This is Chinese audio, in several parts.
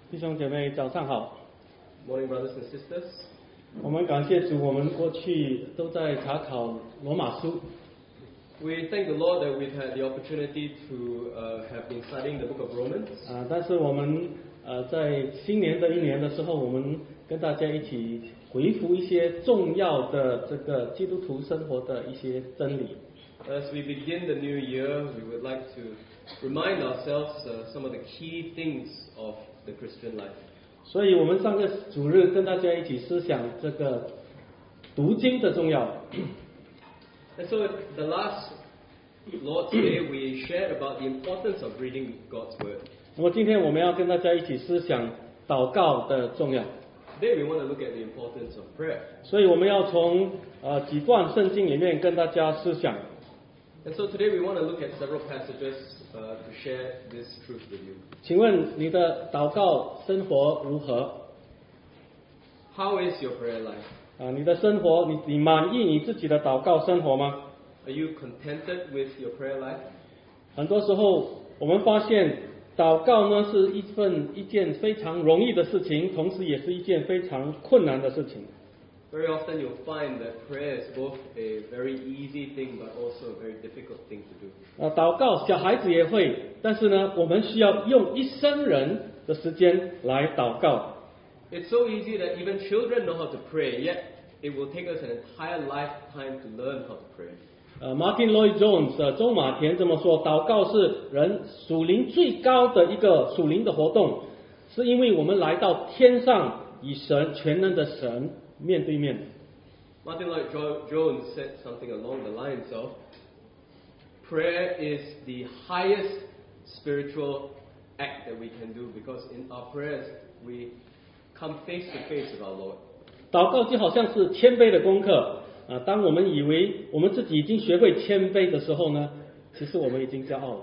弟兄姐妹早上好。 Morning, brothers and sisters. 我们感谢主，我们过去都在查考罗马书。 We thank the Lord that we've had the opportunity to have been studying the book of Romans. 但是我们在新年的一年的时候，我们跟大家一起回复一些重要的这个基督徒生活的一些真理。 As we begin the new year, we would like to remind ourselves some of the key things of the Christian life. 所以我们上个主日跟大家一起思想这个读经的重要。 And so, the last Lord's Day, we shared about the importance of reading God's Word. 那么今天我们要跟大家一起思想祷告的重要。 Today, we want to look at the importance of prayer. 所以我们要从几段圣经里面跟大家思想。 And so, today, we want to look at several passages to share this truth with you. 请问你的祷告生活如何？ How is your prayer life? 你的生活，你满意你自己的祷告生活吗？ Are you contented with your prayer life? 很多时候，我们发现祷告呢是一件非常容易的事情，同时也是一件非常困难的事情。 Very often you'll find that prayer is both a very easy thing but also a very difficult thing to do. 祷告小孩子也会，但是呢，我们需要用一生人的时间来祷告。 It's so easy that even children know how to pray, yet it will take us an entire lifetime to learn how to pray. Martin Lloyd Jones 周马田这么说，祷告是人属灵最高的一个属灵的活动，是因为我们来到天上与神全能的神面对面。 Martin Lloyd Jones said something along the lines of, prayer is the highest spiritual act that we can do because in our prayers we come face to face with our Lord. 祷告就好像是谦卑的功课当我们以为我们自己已经学会谦卑的时候呢，其实我们已经骄傲了。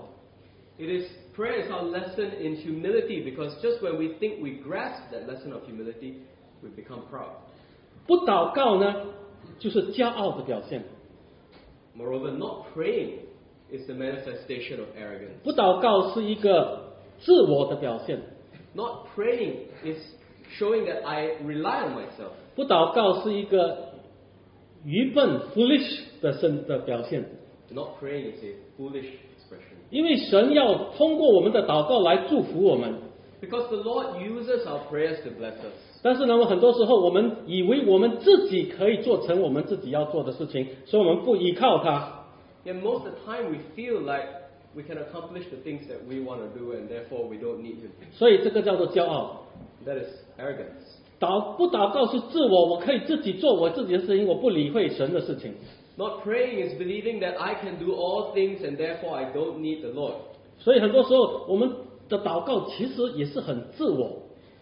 Prayer is our lesson in humility because just when we think we grasp that lesson of humility, we become proud. 不祷告呢，就是骄傲的表现。 Moreover, not praying is the manifestation of arrogance. 不祷告是一个自我的表现。 Not praying is showing that I rely on myself. 不祷告是一个愚笨 foolish 的表现。 Not praying is a foolish expression. 因为神要通过我们的祷告来祝福我们。 Because the Lord uses our prayers to bless us. 但是呢，很多时候我们以为我们自己可以做成我们自己要做的事情，所以我们不依靠他。 Yet most of the time we feel like we can accomplish the things that we want to do and therefore we don't need Him. 所以这个叫做骄傲。 That is arrogance. 不祷告是自我，我可以自己做我自己的事情，我不理会神的事情。 Not praying is believing that I can do all things and therefore I don't need the Lord. 所以很多时候我们的祷告其实也是很自我。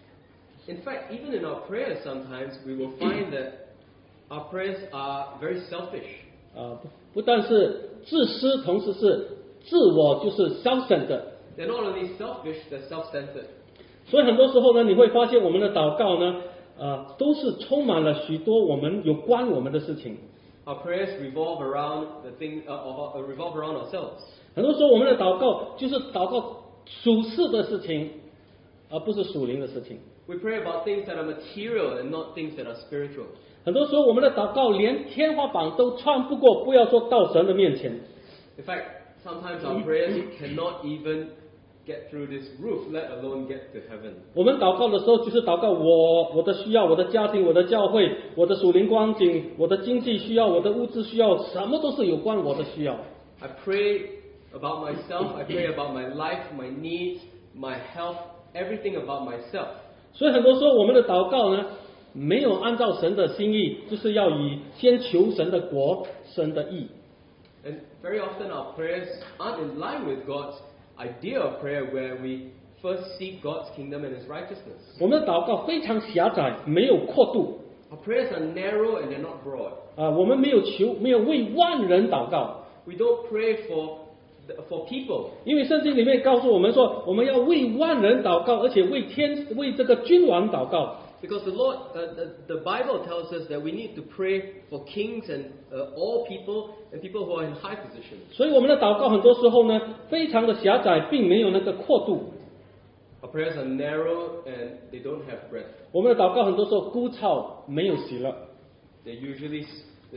In fact, even in our prayers sometimes we will find that our prayers are very selfish. 不但是自私，同时是自我，就是 self-centered。 They're not only selfish, they're self-centered. 所以很多时候呢，你会发现我们的祷告呢，都是充满了许多有关我们的事情。 Our prayers revolve around revolve around ourselves. 很多时候我们的祷告就是祷告属世的事情，而不是属灵的事情。 We pray about things that are material and not things that are spiritual. 很多时候我们的祷告连天花板都穿不过，不要说到神的面前。 In fact, sometimes our prayers cannot even get through this roof, let alone get to heaven. 我们祷告的时候，就是祷告我的需要，我的家庭，我的教会，我的属灵光景，我的经济需要，我的物质需要，什么都是有关我的需要。 I pray about myself, I pray about my life, my needs, my health, everything about myself. 所以很多时候我们的祷告呢，没有按照神的心意，就是要先求神的国、神的义。 And very often our prayers aren't in line with God's idea of prayer where we first seek God's kingdom and His righteousness. 我们的祷告非常狭窄，没有阔度。 Our prayers are narrow and they're not broad. 我们没有为万人祷告。 We don't pray for people. 因为圣经里面告诉我们说，我们要为万人祷告，而且为这个君王祷告。 Because the Bible tells us that we need to pray for kings and all people and people who are in high positions. 所以我们的祷告很多时候呢，非常的狭窄，并没有那个阔度。 Our prayers are narrow and they don't have breadth. 我们的祷告很多时候枯燥，没有喜乐， They usually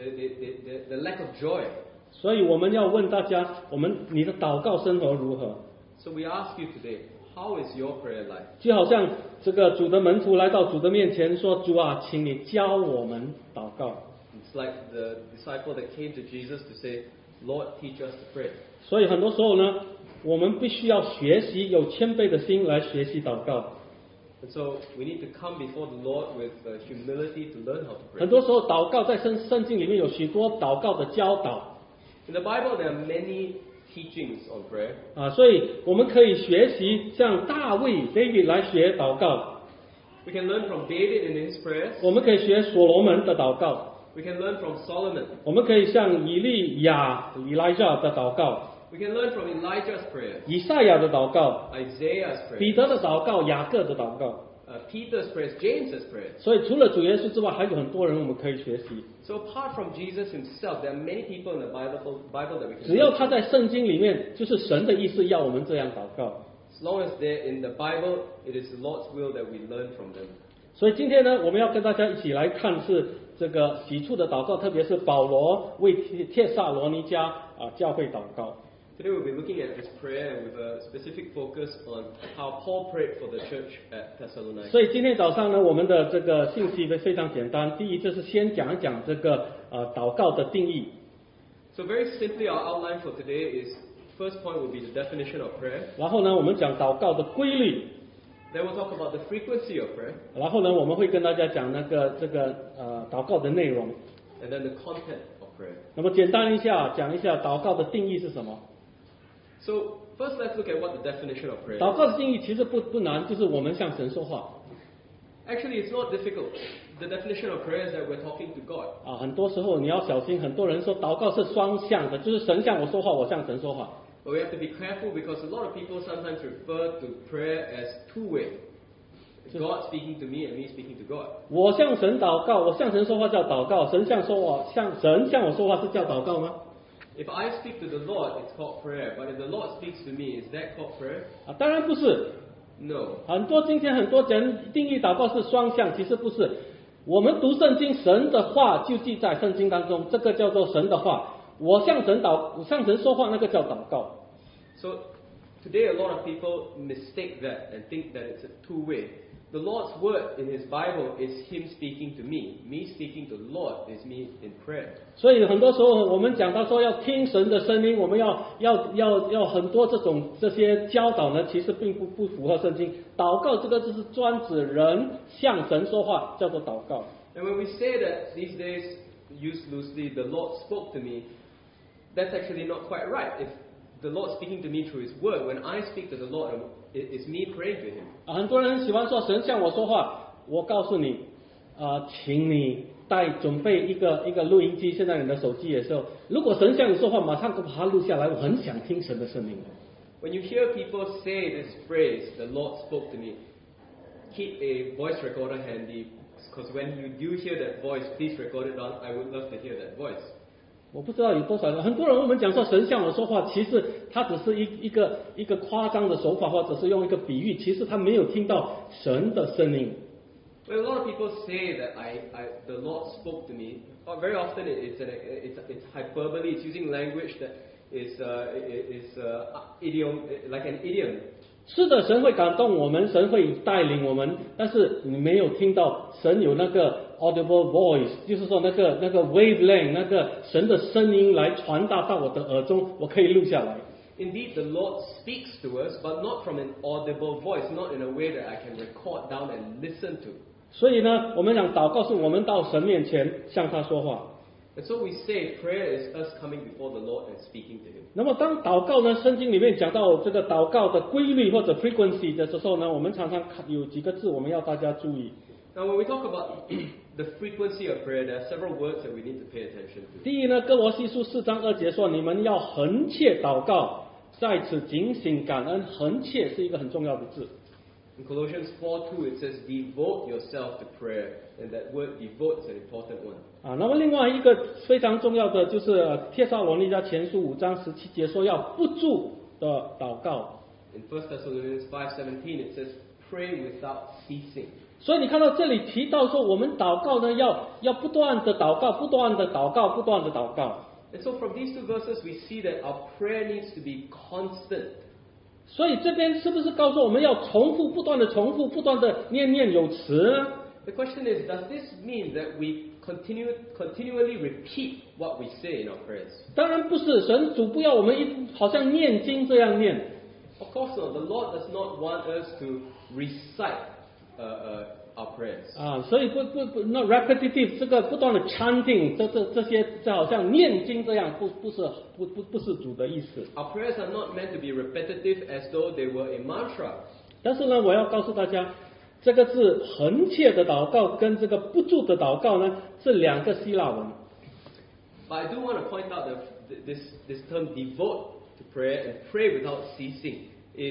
they lack of joy. 所以我们要问大家，你的祷告生活如何？ So we ask you today, how is your prayer life? 就好像这个主的门徒来到主的面前说：“主啊，请你教我们祷告。” It's like the disciple that came to Jesus to say, Lord, teach us to pray. 所以很多时候呢，我们必须要学习，有谦卑的心来学习祷告。 And so we need to come before the Lord with humility to learn how to pray. 很多时候祷告在圣经里面有许多祷告的教导 In the Bible, there are many teachings on prayer. 啊，所以我们可以学习像大卫 David 来学祷告， We can learn from David in his prayers. 我们可以学所罗门的祷告， We can learn from Solomon. 我们可以像以利亚 Elijah 的祷告， We can learn from Elijah's prayers, 以赛亚的祷告， Isaiah's 彼 prayers, 得的祷告，雅各的祷告。 Peter's prayers, James's prayers. 所以除了主耶稣之外，还有很多人我们可以学习。 So apart from Jesus himself, there are many people in the Bible that we 只 can 要 learn 他在圣经里面，就是神的意思要我们这样祷告。 As long as they're in the Bible, it is the Lord's will that we learn from them. 所以今天呢，我们要跟大家一起来看是这个喜处的祷告，特别是保罗为帖撒罗尼迦教会祷告。 Today we'll be looking at this prayer with a specific focus on how Paul prayed for the church at Thessalonica. 所以今天早上呢，我们的这个信息非常简单。第一，就是先讲一讲这个祷告的定义。 So very simply, our outline for today is first point will be the definition of prayer. 然后呢，我们讲祷告的规律。 Then we'll talk about the frequency of prayer, 然后呢，我们会跟大家讲这个祷告的内容。 and then the content of prayer. 那么简单一下讲一下祷告的定义是什么？ So first, let's look at what the definition of prayer 祷 is. 告的定义其实不难，就是我们向神说话 Actually, it's not difficult. The definition of prayer is that we're talking to God. 啊。很多时候你要小心，很多人说祷告是双向的，就是神向我说话，我向神说话。 But we have to be careful because a lot of people sometimes refer to prayer as two-way. God speaking to me and me speaking to God. 我向神祷告，我向神说话叫祷告，神向我说话是叫祷告吗？ If I speak to the Lord, it's called prayer. But if the Lord speaks to me, is that called prayer? 啊，当然不是。 No. 今天很多人定义祷告是双向，其实不是。我们读圣经，神的话就记在圣经当中，这个叫做神的话。我向神说话，那个叫祷告。 So today a lot of people mistake that and think that it's a two-way. The Lord's word in His Bible is Him speaking to me. Me speaking to the Lord is me in prayer. 所以很多时候我们讲到说要听神的声音，我们要很多这些教导呢，其实并不符合圣经。祷告这个就是专指人向神说话，叫做祷告。 And when we say that these days, used loosely, the Lord spoke to me, that's actually not quite right. If the Lord speaking to me through His word, when I speak to the Lord, it's me praying to Him. 很多人喜欢说神向我说话，我告诉你，请你准备一个录音机，现在你的手机也是。如果神向你说话，马上把它录下来，我很想听神的声音。 When you hear people say this phrase, the Lord spoke to me, keep a voice recorder handy, because when you do hear that voice, please record it down. I would love to hear that voice. 我不知道有多少人，很多人我们讲说神向我说话，其实他只是一个夸张的手法，或者是用一个比喻，其实他没有听到神的声音。 Well, a lot of people say that the Lord spoke to me. Very often it's hyperbole. It's using language that is idiom, like an idiom. 是的，神会感动我们，神会带领我们，但是你没有听到神有那个 audible voice， 就是说那个 wavelength， 那个神的声音来传达到我的耳中，我可以录下来。 Indeed, the Lord speaks to us, but not from an audible voice, not in a way that I can record down and listen to. 所以呢，我们讲祷告是我们到神面前向他说话。 And so we say prayer is us coming before the Lord and speaking to Him. 那么当祷告呢，圣经里面讲到这个祷告的规律或者 frequency 的时候呢，我们常常有几个字我们要大家注意。 Now, when we talk about the frequency of prayer, there are several words that we need to pay attention to. 第一呢，哥罗西书4章2节说，你们要恒切祷告，在此警醒感恩。恒切是一个很重要的字。 In Colossians 4:2, it says, devote yourself to prayer. And that word devote is an important one. 那么另外一个非常重要的就是帖撒罗尼迦前书5章17节说要不住的祷告。 In 1 Thessalonians 5:17 it says, "Pray without ceasing." 所以你看到这里提到说，我们祷告呢，要不断的祷告，不断的祷告，不断的祷告。 And so from these two verses we see that our prayer needs to be constant. 所以这边是不是告诉我们要重复，不断的重复，不断的念念有词呢？ The question is, does this mean that we continually repeat what we say in our prayers? 当然不是，神主不要我们好像念经这样念。 Of course not. The Lord does not want us to recite our prayers. 啊，所以那 repetitive 这个不断的 chanting 这些，就好像念经这样，不是主的意思。 Our prayers are not meant to be repetitive as though they were a mantra. 但是呢，我要告诉大家，这个字恒切的祷告跟这个不住的祷告呢，是两个希腊文。 But I do want to point out that this term devote to prayer and pray without ceasing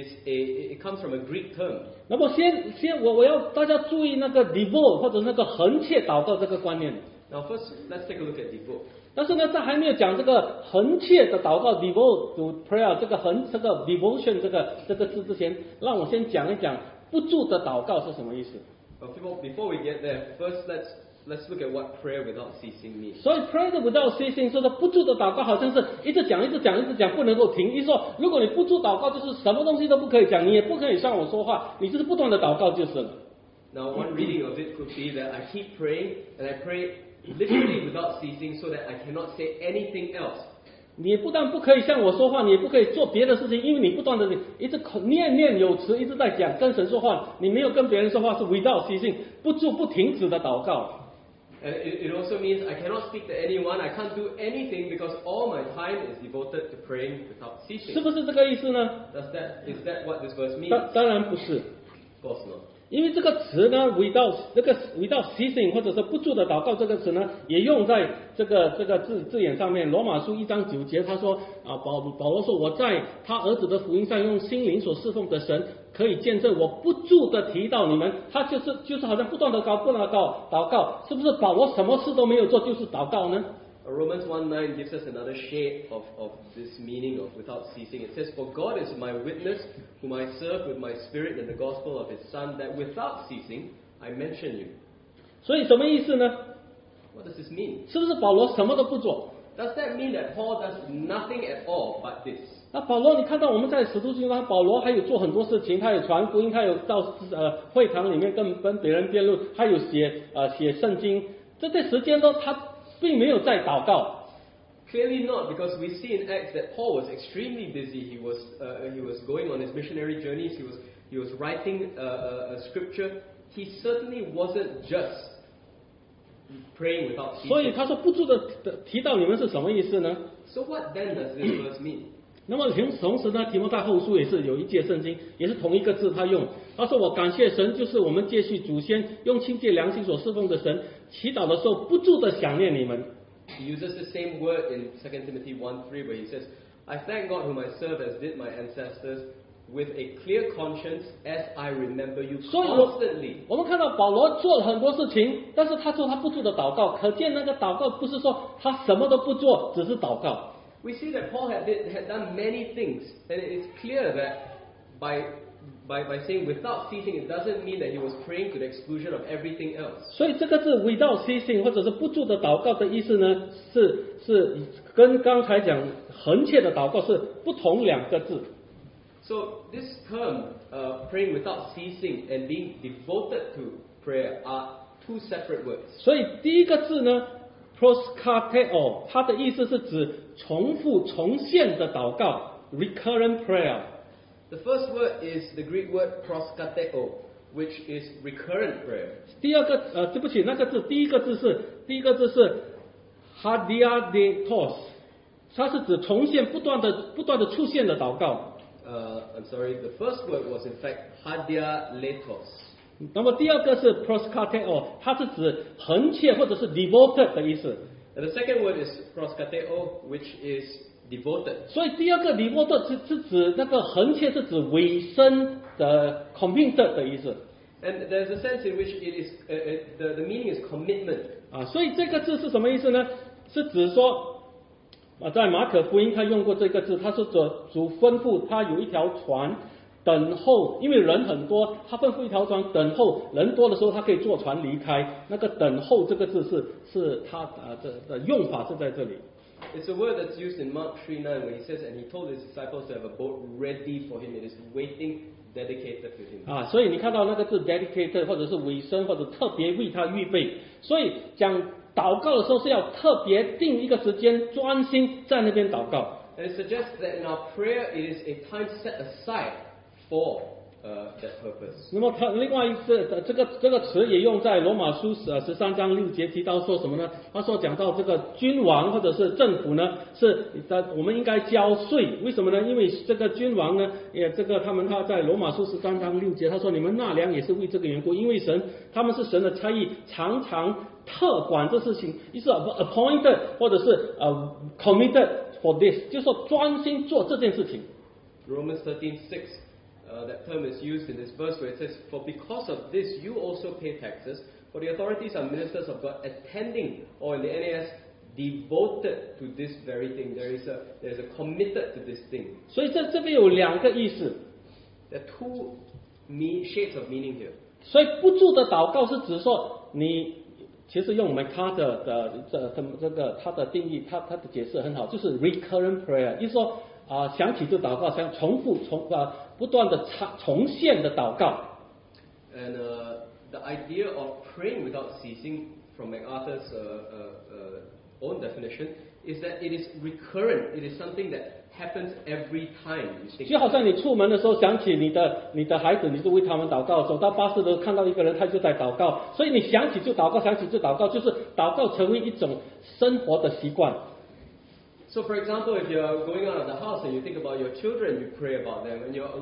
it comes from a Greek term. 那么我要大家注意那个 devote 或者那个恒切祷告这个观念。 Now first, let's take a look at devote. 但是呢，在还没有讲这个恒切的祷告 devote to prayer 这个 devotion 这个字之前，让我先讲一讲不住的祷告是什么意思。 Before we get there, first let's look at what prayer without ceasing means. 所以 pray without ceasing 说的不住的祷告，好像是一直讲，不能够停。意思说，如果你不住祷告，就是什么东西都不可以讲，你也不可以向我说话，你就是不断的祷告就是了。 Now, one reading of it could be that I keep praying and I pray literally without ceasing, so that I cannot say anything else. 你不但不可以向我说话，你也不可以做别的事情，因为你不断的一直念念有词，一直在讲跟神说话，你没有跟别人说话，是 without ceasing 不住不停止的祷告。 And it also means I cannot speak to anyone, I can't do anything because all my time is devoted to praying without 是 ceasing. 不是这个意思呢？ Is that what this verse means? 当然不是， Of course not. 因为这个词呢 without ceasing 或者是不住的祷告这个词呢，也用在这个字眼上面。罗马书1章9节他说啊，保罗说我在他儿子的福音上用心灵所侍奉的神可以见证，我不住的提到你们，他就是好像不断的祷告，是不是保罗什么事都没有做就是祷告呢？ Romans 1:9 gives us another shade of this meaning of without ceasing. It says, "For God is my witness, whom I serve with my spirit in the gospel of His Son, that without ceasing I mention you." 所以什么意思呢？ What does this mean? 是不是保罗什么都不做？ Does that mean that Paul does nothing at all but this? 那保罗，你看到我们在使徒行传，保罗还有做很多事情，他有传福音，他有到会堂里面跟别人辩论，他有写圣经，这些时间都他并没有在祷告。 Clearly not, because we see in Acts that Paul was extremely busy. He was going on his missionary journeys. He was writing scripture. He certainly wasn't just praying without 所以 ceasing. 他说不住的提到你们是什么意思呢？ So what then does this verse mean? 那么同时呢，提摩太后书也是有一节圣经，也是同一个字他用。他说我感谢神，就是我们接续祖先用清洁良心所侍奉的神，祈祷的时候不住的想念你们。 He uses the same word in 2 Timothy 1:3, where he says, "I thank God whom I serve as did my ancestors, with a clear conscience as I remember you 所以 constantly." 我们看到保罗做了很多事情，但是他说他不住的祷告，可见那个祷告不是说他什么都不做，只是祷告。 We see that Paul had done many things, and it's clear that by saying without ceasing, it doesn't mean that he was praying to the exclusion of everything else. 所以这个字 without ceasing 或者是不住的祷告的意思呢，是跟刚才讲恒切的祷告是不同两个字。 So this term, praying without ceasing and being devoted to prayer, are two separate words. 所以第一个字呢 proskateo 它的意思是指重复重现的祷告 recurrent prayer。 The first word is the Greek word proskateo, which is recurrent prayer. 第二个对不起，那个字第一个字是 hadiadetos， 它是指重现不断的出现的祷告。 I'm sorry, the first word was in fact hadia letos. 那么第二个是 proskateo， 它是指恒切或者是 devoted 的意思。 And the second word is proskateo, which is devoted. 所以第二个 devoted 是指那个恒切是指委身的 committed 的意思。 And there's a sense in which it is the meaning is commitment. 啊，所以这个字是什么意思呢？是指说在马可福音他用过这个字，他说主吩咐他有一条船等候，因为人很多，他吩咐一条船等候，人多的时候他可以坐船离开。那个等候这个字是他的用法是在这里。 It's a word that's used in Mark 3:9 when he says, and he told his disciples to have a boat ready for him. It is waiting, dedicated to him. 所以你看到那个字 dedicated 或者是委身或者特别为他预备，所以讲祷告的时候是要特别定一个时间，专心在那边祷告。 And it suggests that in our prayer, it is a time set aside for that purpose. 那么他另外一个这个词也用在罗马书13章6节，提到说什么呢？他说讲到这个君王或者是政府呢，我们应该交税。为什么呢？因为这个君王呢，他在罗马书13章6节，他说你们纳粮也是为这个缘故，因为他们是神的差役，常常特管这事情，意思 appointed 或者是committed for this， 就是说专心做这件事情。 Romans 13:6. That term is used in this verse where it says, "For because of this you also pay taxes, for the authorities are ministers of God, attending," or in the NAS, "devoted to this very thing." There is a committed to this thing. 所以这边有两个意思。 There are two shades of meaning here. 所以不住的祷告是指说你其实用他的定义，他的解释很好，就是 recurrent prayer， 意思说想起就祷告，想重复不断的重现的祷告。 And the idea of praying without ceasing, from MacArthur's own definition, is that it is recurrent. It is something that happens every time. 就好像你出门的时候想起你的孩子，你就为他们祷告；走到巴士的时候看到一个人，他就在祷告。所以你想起就祷告，想起就祷告，就是祷告成为一种生活的习惯。 So, for example, if you're going out of the house and you think about your children, you pray about them. And you're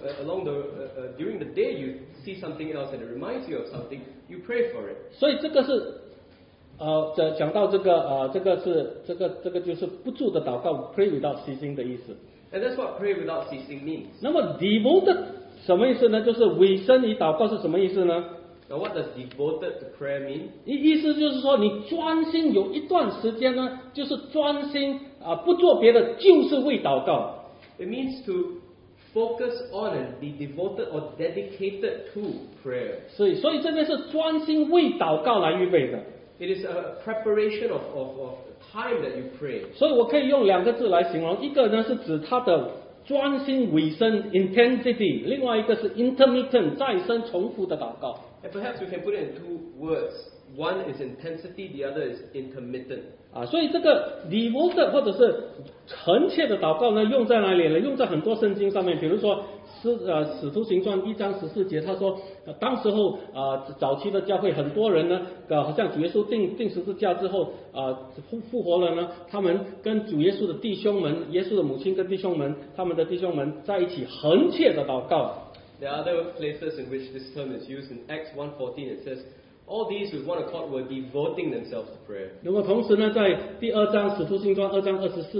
during the day, you see something else and it reminds you of something, you pray for it. 所以这个是讲到这个就是不住的祷告 ，pray without ceasing 的意思。 And that's what pray without ceasing means. 那么 devoted 什么意思呢？就是委身于祷告是什么意思呢？ Now, what does devoted to prayer mean? 意思就是说，你专心有一段时间呢，就是专心不做别的，就是为祷告。 It means to focus on and be devoted or dedicated to prayer. 所以这边是专心为祷告来预备的。 It is a preparation of time that you pray. 所以我可以用两个字来形容，一个呢是指它的专心委身 intensity， 另外一个是 intermittent 再生重复的祷告。 And perhaps we can put it in two words. One is intensity, the other is intermittent. 所以这个 devoted 或者是恳切的祷告呢，用在哪里呢？用在很多圣经上面，比如说使徒行传1章14节，他说，当时候早期的教会很多人呢，好像主耶稣定十字架之后复活了呢，他们跟主耶稣的弟兄们，耶稣的母亲跟弟兄们，他们的弟兄们在一起恒切的祷告。 There are other places in which this term is used. In Acts 1:14 it says, "All these with one accord were devoting themselves to prayer." 那么同时呢，在第2章使徒行传2章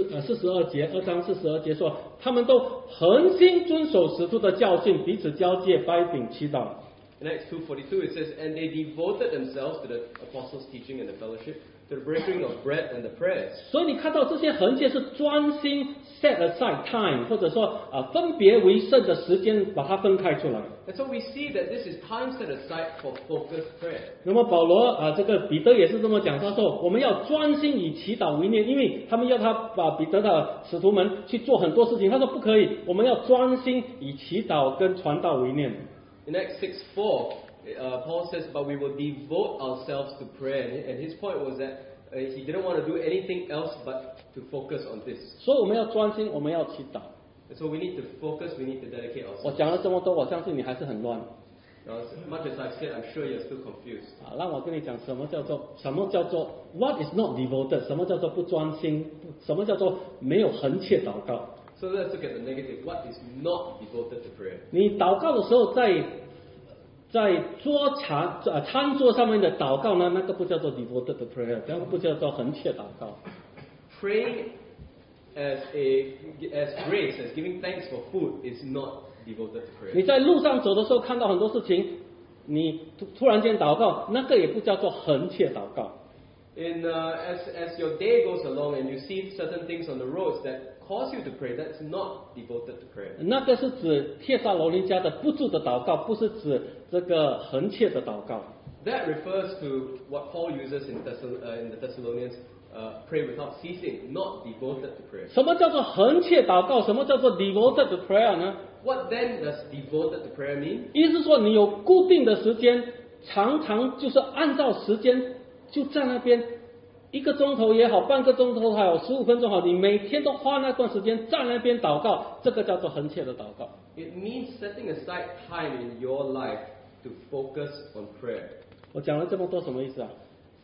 42节，2章42节说，他们都恒心遵守使徒的教训，彼此交接，掰饼祈祷。 In Acts 2:42 it says, "And they devoted themselves to the apostles' teaching and the fellowship, to the breaking of bread and the prayers." 所以你看到这些恒切是专心 set aside time， 或者说分别为圣的时间，把它分开出来。 And so we see that this is time set aside for focused prayer. 那么保罗这个彼得也是这么讲，他说我们要专心以祈祷为念，因为他们要他把彼得的使徒们去做很多事情，他说不可以，我们要专心以祈祷跟传道为念。 In Acts 6:4, Paul says, "But we will devote ourselves to prayer." And his point was that he didn't want to do anything else but to focus on this. 所以我们要专心，我们要祈祷。 And so we need to focus, we need to dedicate 我 ourselves. 讲了这么多，我相信你还是很乱。 Now, as much as I've said, I'm sure you're still confused. 让我跟你讲什么叫做 what is not devoted， 什么叫做不专心，什么叫做没有恒切祷告。 So let's look at the negative. What is not devoted to prayer? 你祷告的时候在餐桌上面的祷告呢，那个不叫做 devoted prayer， 那个不叫做恒切祷告。 Praying as grace, as giving thanks for food, is not devoted to prayer. 你在路上走的时候看到很多事情，你突然间祷告，那个也不叫做恒切祷告。 As your day goes along and you see certain things on the roads that calls you to pray, that's not devoted to prayer. 那个是指帖撒罗尼迦的不住的祷告，不是指这个恒切的祷告。 That refers to what Paul uses in the Thessalonians, pray without ceasing, not devoted to prayer. 什么叫做恒切祷告？什么叫做 devoted prayer 呢？ What then does devoted to prayer mean? 意思是说，你有固定的时间，常常就是按照时间就在那边，1个钟头也好，半个钟头还好，15分钟好，你每天都花那段时间在那边祷告，这个叫做恒切的祷告。 It means setting aside time in your life to focus on prayer. 我讲了这么多，什么意思啊？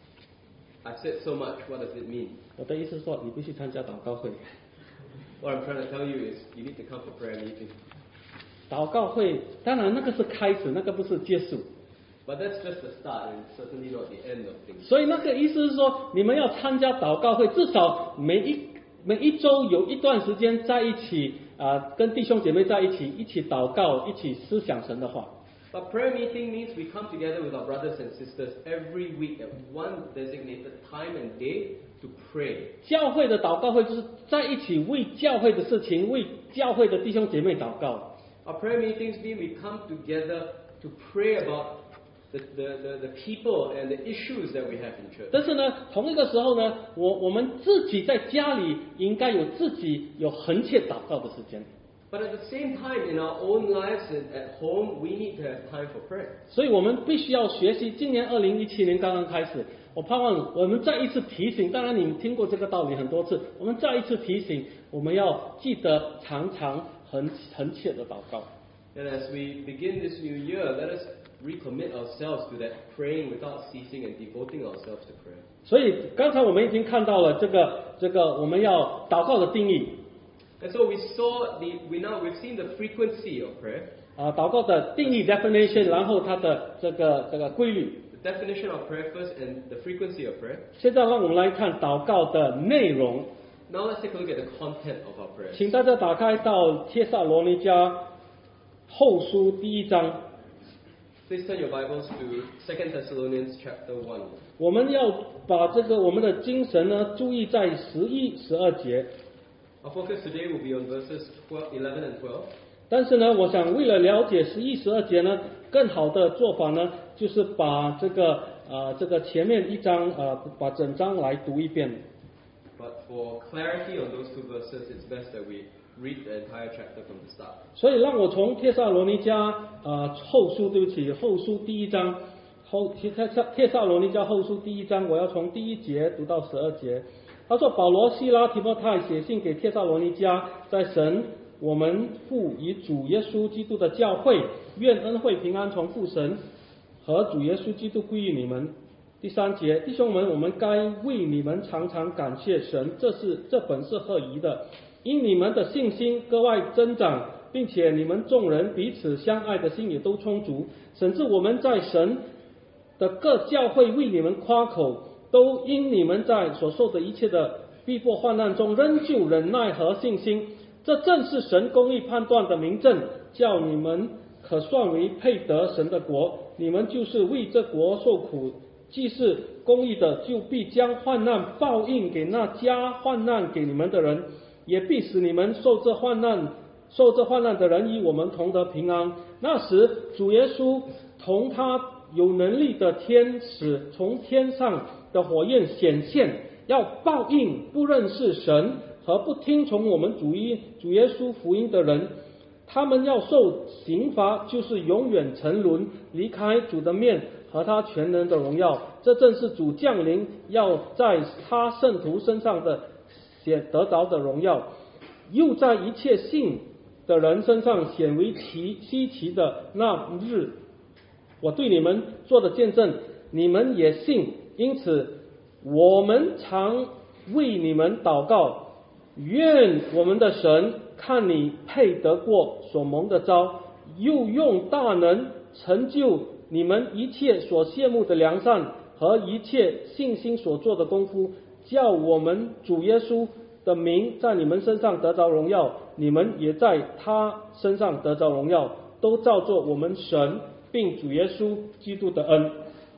I've said so much, what does it mean? 我的意思是说，你必须参加祷告会。 What I'm trying to tell you is you need to come for prayer meeting. 祷告会，当然那个是开始，那个不是结束。 But that's just the start and certainly not the end of things. 所以那个意思是说，你们要参加祷告会，至少每一周有一段时间在一起跟弟兄姐妹在一起祷告，一起思想神的话。 But prayer meeting means we come together with our brothers and sisters every week at one designated time and day to pray. 教会的祷告会就是在一起为教会的事情，为教会的弟兄姐妹祷告。 Our prayer meetings mean we come together to pray about the people and the issues that we have in church. 但是呢，同一个时候呢，我们自己在家里应该有自己有恒切祷告的时间。 But at the same time, in our own lives and at home, we need to have time for prayer. 所以我们必须要学习。今年2017年刚刚开始，我盼望我们再一次提醒。当然，你们听过这个道理很多次，我们再一次提醒，我们要记得常常恒切的祷告。 And as we begin this new year, let us recommit ourselves to that praying without ceasing and devoting ourselves to prayer. 所以刚才我们已经看到了这个我们要祷告的定义。 And so we've seen the frequency of prayer, 祷告的定义 definition， 然后它的这个规律。 the definition of prayer first and the frequency of prayer. 现在让我们来看祷告的内容。 Now let's take a look at the content of our prayers. 请大家打开到帖撒罗尼迦后书第1章。 Please turn your Bibles to 2 Thessalonians chapter 1. 我们要把我们的精神呢，注意在11、12节。 Our focus today will be on verses 11 and 12. 但是呢，我想为了了解11、12节呢，更好的做法呢，就是把这个前面1章把整章来读一遍。 But for clarity on those 2 verses, it's best that we read the entire chapter from the start. 所以让我从帖撒罗尼迦后书第1章帖撒罗尼迦后书第1章，我要从第1节读到12节。他说：“保罗、西拉、提摩太写信给帖撒罗尼迦，在神我们父与主耶稣基督的教会，愿恩惠平安从父神和主耶稣基督归于你们。”第3节，弟兄们，我们该为你们常常感谢神，这本是合宜的，因你们的信心格外增长，并且你们众人彼此相爱的心也都充足，甚至我们在神的各教会为你们夸口，都因你们在所受的一切的逼迫患难中仍旧忍耐和信心，这正是神公义判断的明证，叫你们可算为配得神的国。你们就是为这国受苦，既是公义的，就必将患难报应给那加患难给你们的人，也必使你们受这患难的人与我们同得平安。那时主耶稣同他有能力的天使从天上的火焰显现，要报应不认识神和不听从我们主耶稣福音的人，他们要受刑罚，就是永远沉沦，离开主的面和他全能的荣耀。这正是主降临要在他圣徒身上的得着的荣耀，又在一切信的人身上显为稀奇的那日。我对你们做的见证，你们也信，因此我们常为你们祷告，愿我们的神看你配得过所蒙的召，又用大能成就你们一切所羡慕的良善和一切信心所做的功夫，叫我们主耶稣的名在你们身上得着荣耀，你们也在他身上得着荣耀，都照作我们神并主耶稣基督的恩。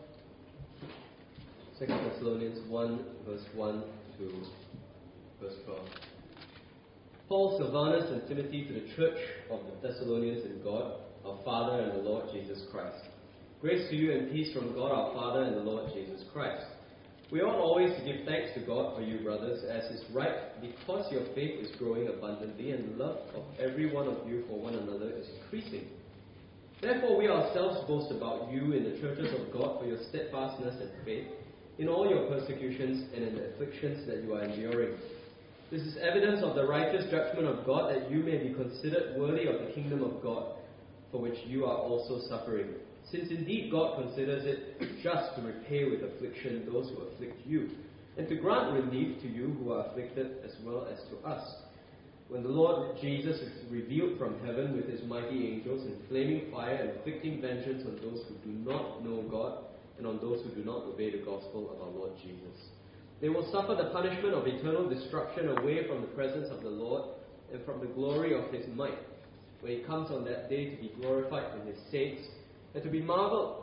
2 Thessalonians 1 verse 1 to verse 12. Paul, Silvanus, and Timothy to the church of the Thessalonians in God, our Father and the Lord Jesus Christ. Grace to you and peace from God our Father and the Lord Jesus Christ. We ought always to give thanks to God for you, brothers, as is right, because your faith is growing abundantly and the love of every one of you for one another is increasing. Therefore we ourselves boast about you in the churches of God for your steadfastness and faith, in all your persecutions and in the afflictions that you are enduring. This is evidence of the righteous judgment of God, that you may be considered worthy of the kingdom of God, for which you are also suffering. Since indeed God considers it just to repay with affliction those who afflict you, and to grant relief to you who are afflicted as well as to us. When the Lord Jesus is revealed from heaven with his mighty angels in flaming fire and inflicting vengeance on those who do not know God and on those who do not obey the gospel of our Lord Jesus. They will suffer the punishment of eternal destruction away from the presence of the Lord and from the glory of his might, when he comes on that day to be glorified in his saints and to be marveled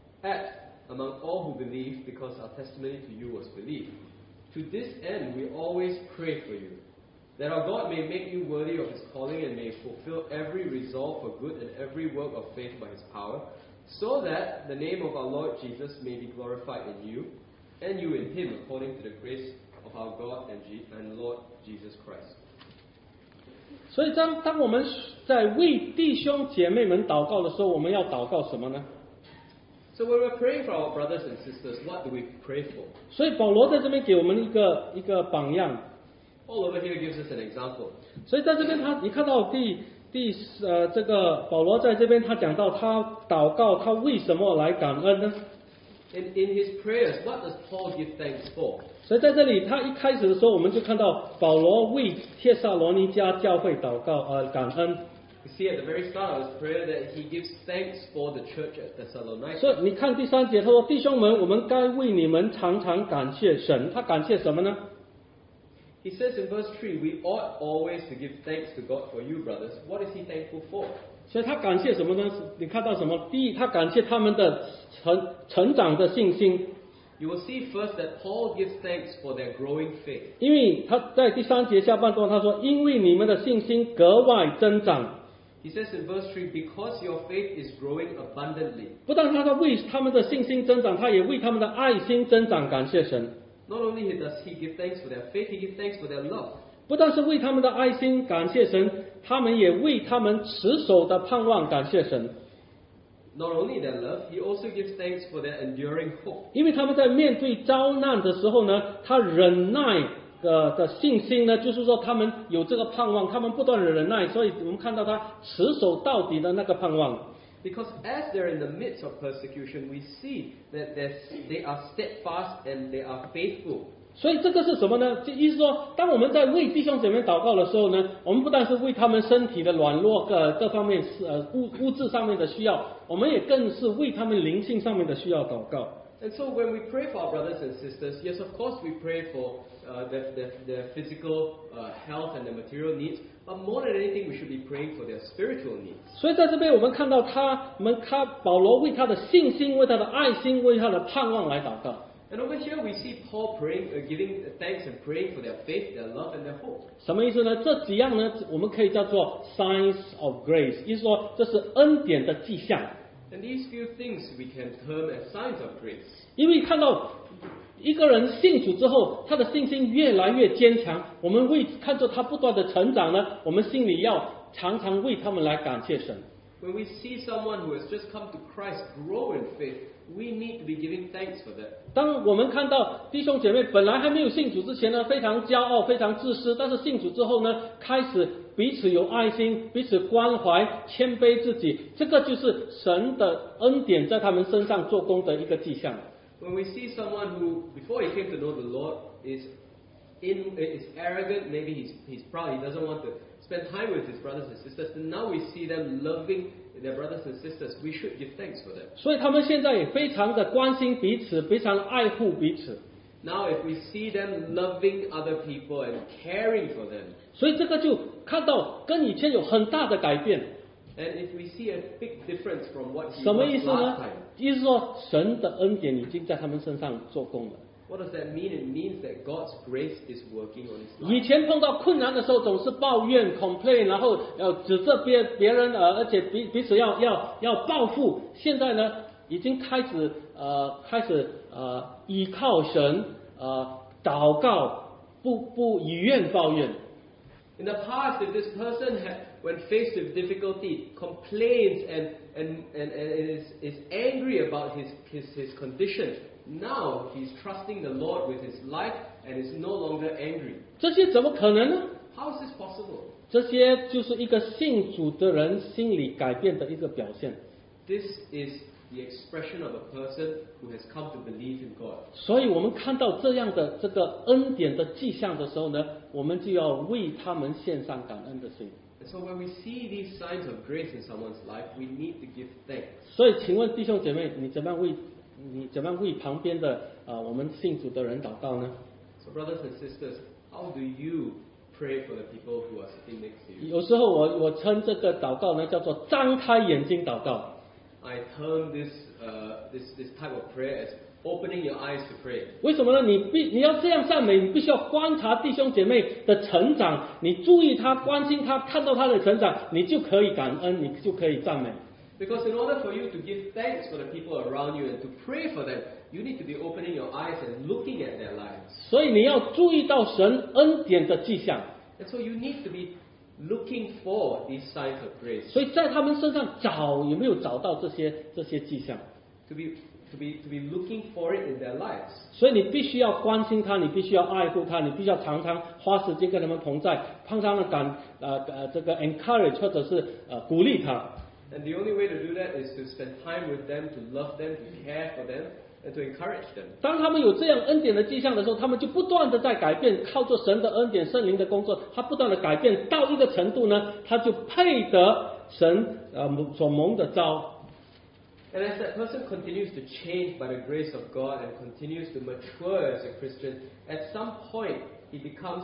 at among all who believe, because our testimony to you was believed. To this end we always pray for you, that our God may make you worthy of his calling and may fulfill every resolve for good and every work of faith by his power, so that the name of our Lord Jesus may be glorified in you, and you in him, according to the grace of our God and Lord Jesus Christ. 所以当我们在为弟兄姐妹们祷告的时候，我们要祷告什么呢？ So when we're praying for our brothers and sisters, what do we pray for? 所以保罗在这边给我们一个榜样。 Paul over here gives us an example. 所以在这边你看到这个保罗在这边他讲到他祷告他为什么来感恩呢？ In his prayers, what does Paul give thanks for? 所以在这里他一开始的时候，我们就看到保罗为帖撒罗尼迦教会祷告感恩。 We see at the very start of his prayer that he gives thanks for the church at Thessalonica. 所以你看第3节，他说：“弟兄们，我们该为你们常常感谢神。”他感谢什么呢？ He says in verse 3, we ought always to give thanks to God for you, brothers. What is he thankful for? 所以他感谢什么呢？你看到什么？第一，他感谢他们的成长的信心。 You will see first that Paul gives thanks for their growing faith. 因为他在第3节下半段他说：“因为你们的信心格外增长。” He says in verse 3, because your faith is growing abundantly. 不但他在为他们的信心增长，他也为他们的爱心增长，感谢神。 Not only does he give thanks for their faith, he gives thanks for their love. 不但是为他们的爱心感谢神，他们也为他们持守的盼望感谢神。 Not only their love, he also gives thanks for their enduring hope. 因为他们在面对遭难的时候呢，他忍耐的信心呢，就是说他们有这个盼望，他们不断的忍耐，所以我们看到他持守到底的那个盼望。 Because as they're in the midst of persecution, we see that they are steadfast and they are faithful. 所以这个是什么呢？就意思说，当我们在为弟兄姐妹祷告的时候呢，我们不但是为他们身体的软弱各方面物质上面的需要，我们也更是为他们灵性上面的需要祷告。 And so when we pray for our brothers and sisters, yes, of course we pray for their physical health and their material needs, but more than anything we should be praying for their spiritual needs. 所以在这边我们看到保罗为他的信心、为他的爱心、为他的盼望来祷告。 And over here we see Paul praying, giving thanks and praying for their faith, their love, and their hope. 什么意思呢？这几样呢，我们可以叫做 signs of grace， 意思说这是恩典的迹象。 And these few things we can term as signs of grace. 因为看到一个人信主之后，他的信心越来越坚强，我们为看着他不断的成长呢，我们心里要常常为他们来感谢神。 When we see someone who has just come to Christ grow in faith, we need to be giving thanks for that. 当我们看到弟兄姐妹本来还没有信主之前呢，非常骄傲、非常自私，但是信主之后呢，开始彼此有爱心、彼此关怀、谦卑自己，这个就是神的恩典在他们身上做工的一个迹象。 When we see someone who, before he came to know the Lord, is arrogant, maybe he's proud, he doesn't want to spend time with his brothers and sisters, and now we see them loving their brothers and sisters, we should give thanks for that. 所以他们现在也非常的关心彼此，非常爱护彼此。 Now if we see them loving other people and caring for them, 所以这个就看到跟以前有很大的改变。 and if we see a big difference from what he 什么意 was 思呢 last time, 意思说神的恩典已经在他们身上做工了。 What does that mean? It means that God's grace is working on his 以 life. 前碰到困难的时候，总是抱怨 complain， 然后指责别人，而且彼此要报复。现在呢，已经开始依靠神，祷告，不以怨报怨。 In the past, if this person when faced with difficulty, complains and is angry about his condition, now he's trusting the Lord with his life and is no longer angry. 这些怎么可能呢？ How is this possible? 这些就是一个信主的人心理改变的一个表现。 This is the expression of a person who has come to believe in God. 所以我们看到这样的这个恩典的迹象的时候呢，我们就要为他们献上感恩的心。 And so when we see these signs of grace in someone's life, we need to give thanks. 所以，请问弟兄姐妹，你怎么样为旁边的我们信主的人祷告呢？ So brothers and sisters, how do you pray for the people who are sitting next to you? 有时候我称这个祷告呢叫做张开眼睛祷告。 I term this type of prayer as opening your eyes to pray. 为什么呢？你要这样赞美，你必须要观察弟兄姐妹的成长，你注意他，关心他，看到他的成长，你就可以感恩，你就可以赞美。 Because in order for you to give thanks for the people around you and to pray for them, you need to be opening your eyes and looking at their lives. 所以你要注意到神恩典的迹象。 And so you need to be looking for these signs of grace. 所以在他们身上有没有找到这些迹象？ To be looking for it in their lives. 所以你必须要关心他，你必须要爱护他，你必须要常常花时间跟他们同在，帮他们这个 encourage 或者是鼓励他。 And the only way to do that is to spend time with them, to love them, to care for them, and to encourage them. 当他们有这样恩典的迹象的时候，他们就不断的在改变，靠着神的恩典、圣灵的工作，他不断的改变到一个程度呢，他就配得神所蒙的召。 And as that person continues to change by the grace of God and continues to mature as a Christian, at some point he becomes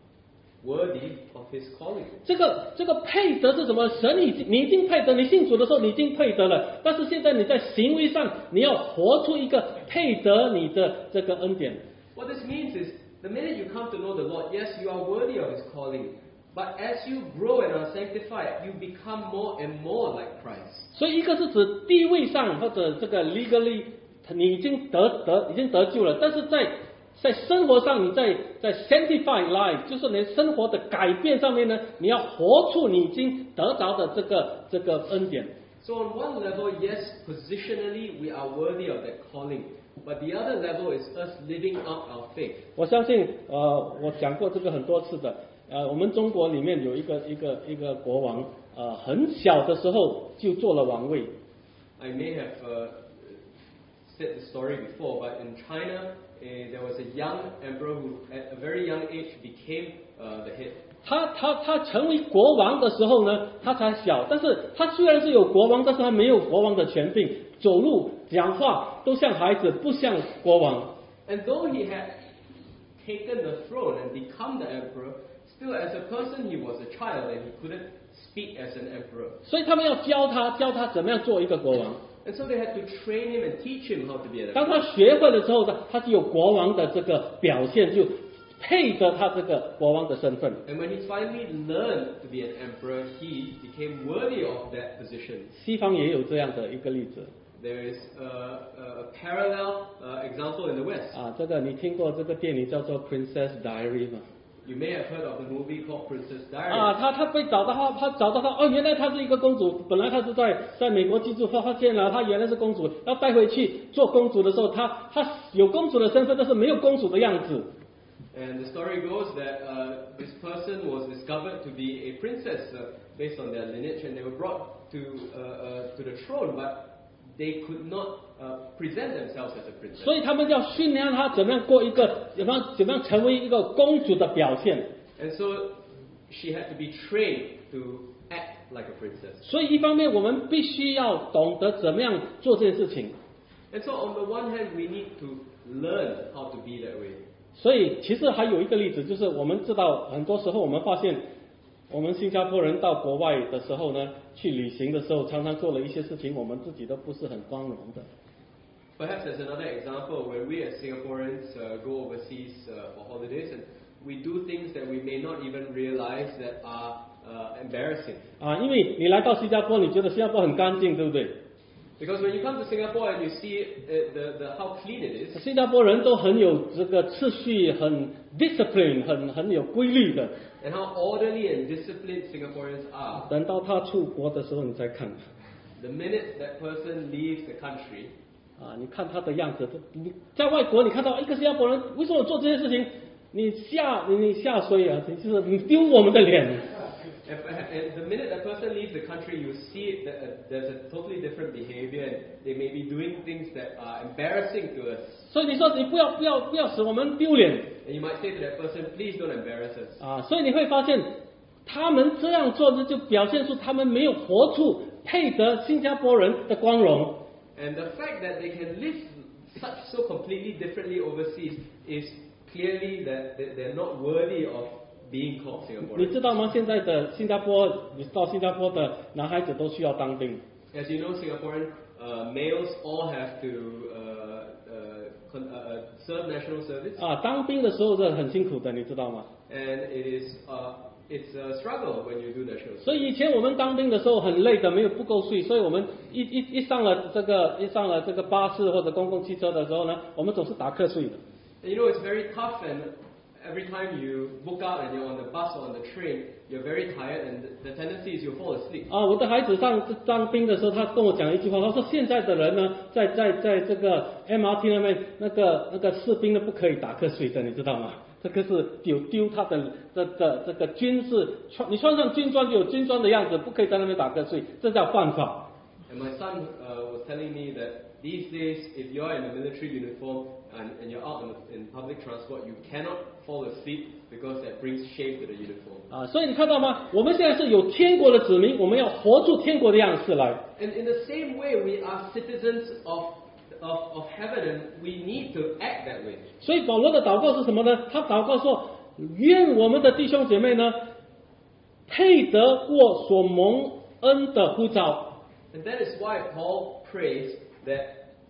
worthy of his calling. 这个配得是什么？神你已经配得，你信主的时候你已经配得了，但是现在你在行为上你要活出一个配得你的这个恩典。 What this means is, the minute you come to know the Lord, yes, you are worthy of his calling. But as you grow and are sanctified, you become more and more like Christ. 所以一个是指地位上或者这个 legally 你已经得救了，但是在生活上，你在 sanctified life， 就是你生活的改变上面呢，你要活出你已经得着的这个恩典。 So on one level, yes, positionally we are worthy of that calling. But the other level is us living out our faith. 我相信我讲过这个很多次的，我们中国里面有一个国王，很小的时候就做了王位。 I may have said the story before, but in China, there was a young emperor who, at a very young age, became the head. 他成为国王的时候呢，他才小，但是他虽然是有国王，但是他没有国王的权柄，走路、讲话都像孩子，不像国王。 And though he had taken the throne and become the emperor, still as a person he was a child and he couldn't speak as an emperor. 所以他们要教他怎么样做一个国王。 And so they had to train him and teach him how to be an 当 emperor. 他学会了之后呢，他就有国王的这个表现，就配得他这个国王的身份。 And when he finally learned to be an emperor, he became worthy of that position. 西方也有这样的一个例子 There is a parallel example in the West. 这个你听过这个电影叫做《Princess Diary》吗？ You may have heard of the movie called Princess Diaries. 他被找到他找到他原来她是一个公主，本来她是在美国居住，发现了她原来是公主，要带回去做公主的时候，她有公主的身份，但是没有公主的样子。 And the story goes that this person was discovered to be a princess based on their lineage, and they were brought to the throne, but they could not present themselves as a princess. 所以他们要训练她怎么样过一个怎么样成为一个公主的表现。 And so she had to be trained to act like a princess. 所以一方面我们必须要懂得怎么样做这件事情。 And so on the one hand, we need to learn how to be that way. 所以其实还有一个例子，就是我们知道很多时候我们发现，我们新加坡人到国外的时候呢，去旅行的时候，常常做了一些事情，我们自己都不是很光荣的。 Perhaps there's another example where we as Singaporeans go overseas for holidays and we do things that we may not even realize that are embarrassing. 因为你来到新加坡，你觉得新加坡很干净，对不对？ Because when you come to Singapore and you see how clean it is, 新加坡人都很有这个秩序，很 discipline， 很有规律的。 and how orderly and disciplined Singaporeans are. 等到他出国的时候，你再看。 The minute that person leaves the country, 你看他的样子，你在外国你看到一个新加坡人为什么做这些事情，你下水啊，就是你丢我们的脸。 and the minute that person leaves the country, you see that there's a totally different behavior and they may be doing things that are embarrassing to us. 所以你说你不要使我们丢脸。 And you might say to that person, please don't embarrass us. 所以你会发现，他们这样做呢，就表现出他们没有活出配得新加坡人的光荣。 And the fact that they can live so completely differently overseas is clearly that they're not worthy of being called 你 Singaporeans. 知道吗？现在的新加坡，你到新加坡的男孩子都需要当兵。 As you know, Singaporean males all have to serve national service. 当兵的时候是很辛苦的，你知道吗？ And it's a struggle when you do national service. 所以以前我们当兵的时候很累的，没有不够睡，所以我们一上了这个巴士或者公共汽车的时候呢，我们总是打瞌睡的。 And you know, it's very tough, and every time you book out and you're on the bus or on the train, you're very tired, and the tendency is you'll fall asleep. 我的孩子当兵的时候，他跟我讲一句话，他说现在的人呢，在这个 MRT 那边，那个士兵呢不可以打瞌睡的，你知道吗？这个是丢他的这个军事你穿上军装就有军装的样子，不可以在那边打瞌睡，这叫犯法。 And my son was telling me that these days, if you're in a military uniform and you're out in public transport, you cannot fall asleep because that brings shame to the uniform. 所以你看到吗？我们现在是有天国的子民，我们要活出天国的样式来。 And in the same way, we are citizens of heaven, and we need to act that way. 所以保罗的祷告是什么呢？他祷告说：愿我们的弟兄姐妹呢，配得过所蒙恩的呼召。 And that is why Paul prays that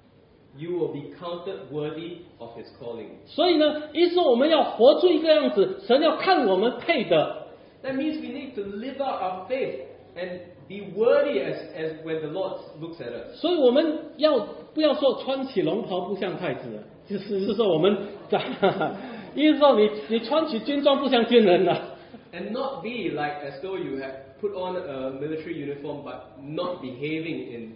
you will be counted worthy of his calling. 所以呢，意思说我们要活出一个样子，神要看我们配的。 That means we need to live out our faith and be worthy as when the Lord looks at us. 所以我们不要说穿起龙袍不像太子，就是说我们意思说你穿起军装不像军人了。 And not be like as though you have put on a military uniform but not behaving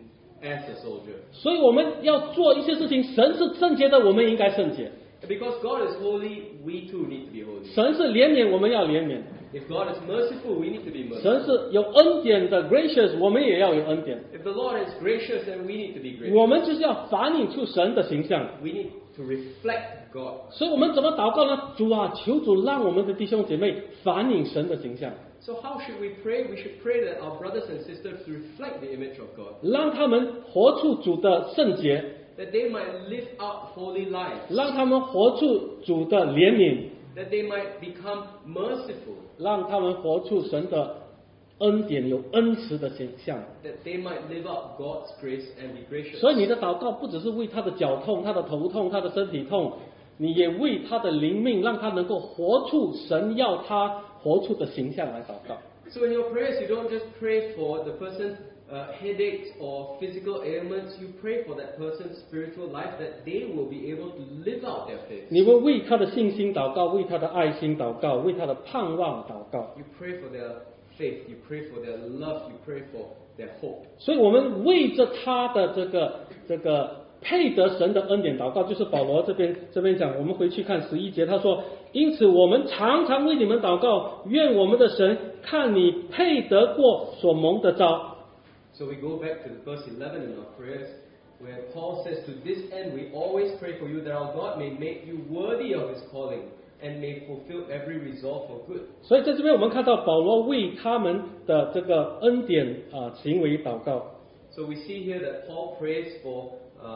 as a soldier. 所以我们要做一些事情，神是圣洁的，我们应该圣洁； Because God is holy, we too need to be holy. 神是怜悯，我们要怜悯； If God is merciful, we need to be 神 merciful. 是有恩典的 gracious， 我们也要有恩典。 If the Lord is gracious, then we need to be gracious. 我们就是要反映出神的形象。 We need to reflect God. 所以我们怎么祷告呢？主啊，求主让我们的弟兄姐妹反映神的形象， So how should we pray? We should pray that our brothers and sisters reflect the image of God. 让他们活出主的圣洁， That they might live out holy lives. 让他们活出主的怜悯， That they might become merciful. 让他们活出神的恩典，有恩慈的形象。 That they might live out God's grace and be gracious. 所以你的祷告不只是为他的脚痛、他的头痛、他的身体痛，你也为他的灵命，让他能够活出神要他活出的形象来祷告。 So in your prayers, you don't just pray for the person's headaches or physical ailments. You pray for that person's spiritual life, that they will be able to live out their faith. 你会为他的信心祷告，为他的爱心祷告，为他的盼望祷告。 You pray for their faith. You pray for their love. You pray for their hope. 所以我们为着他的这个配得神的恩典祷告，就是保罗这边讲，我们回去看11节，他说：因此我们常常为你们祷告，愿我们的神看你配得过所蒙的召。 So we go back to verse 11 in our prayers, where Paul says, to this end we always pray for you, that our God may make you worthy of his calling, and may fulfill every resolve for good. 所以在这边我们看到保罗为他们的这个恩典行为祷告。 So we see here that Paul prays for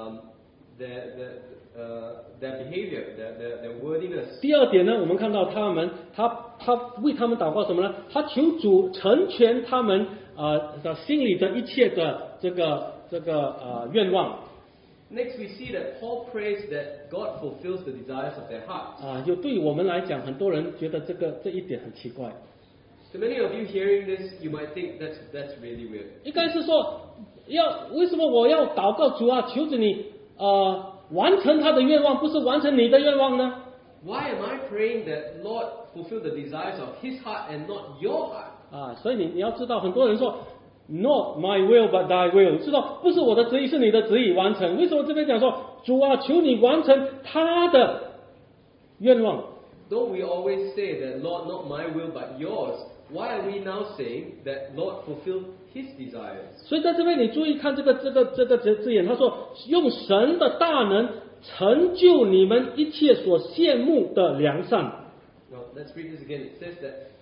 their behavior, their worthiness. 第二点呢，我们看到他为他们祷告什么呢？他求主成全他们心里的一切的这个愿望。 Next, we see that Paul prays that God fulfills the desires of their hearts. 就对我们来讲，很多人觉得这一点很奇怪。 To many of you hearing this, you might think that's really weird. 应该是说，为什么我要祷告主啊？求着你完成他的愿望，不是完成你的愿望呢？ Why am I praying that Lord fulfill the desires of His heart and not your heart? 所以你要知道，很多人说 Not my will but Thy will， 知道不是我的旨意，是你的旨意完成。为什么这边讲说主啊，求你完成他的愿望？ Don't we always say that Lord, not my will but yours? Why are we now saying that Lord fulfill His desires? 所以在这边你注意看这个字眼，他说用神的大能成就你们一切所羡慕的良善。 Now let's read this again. It says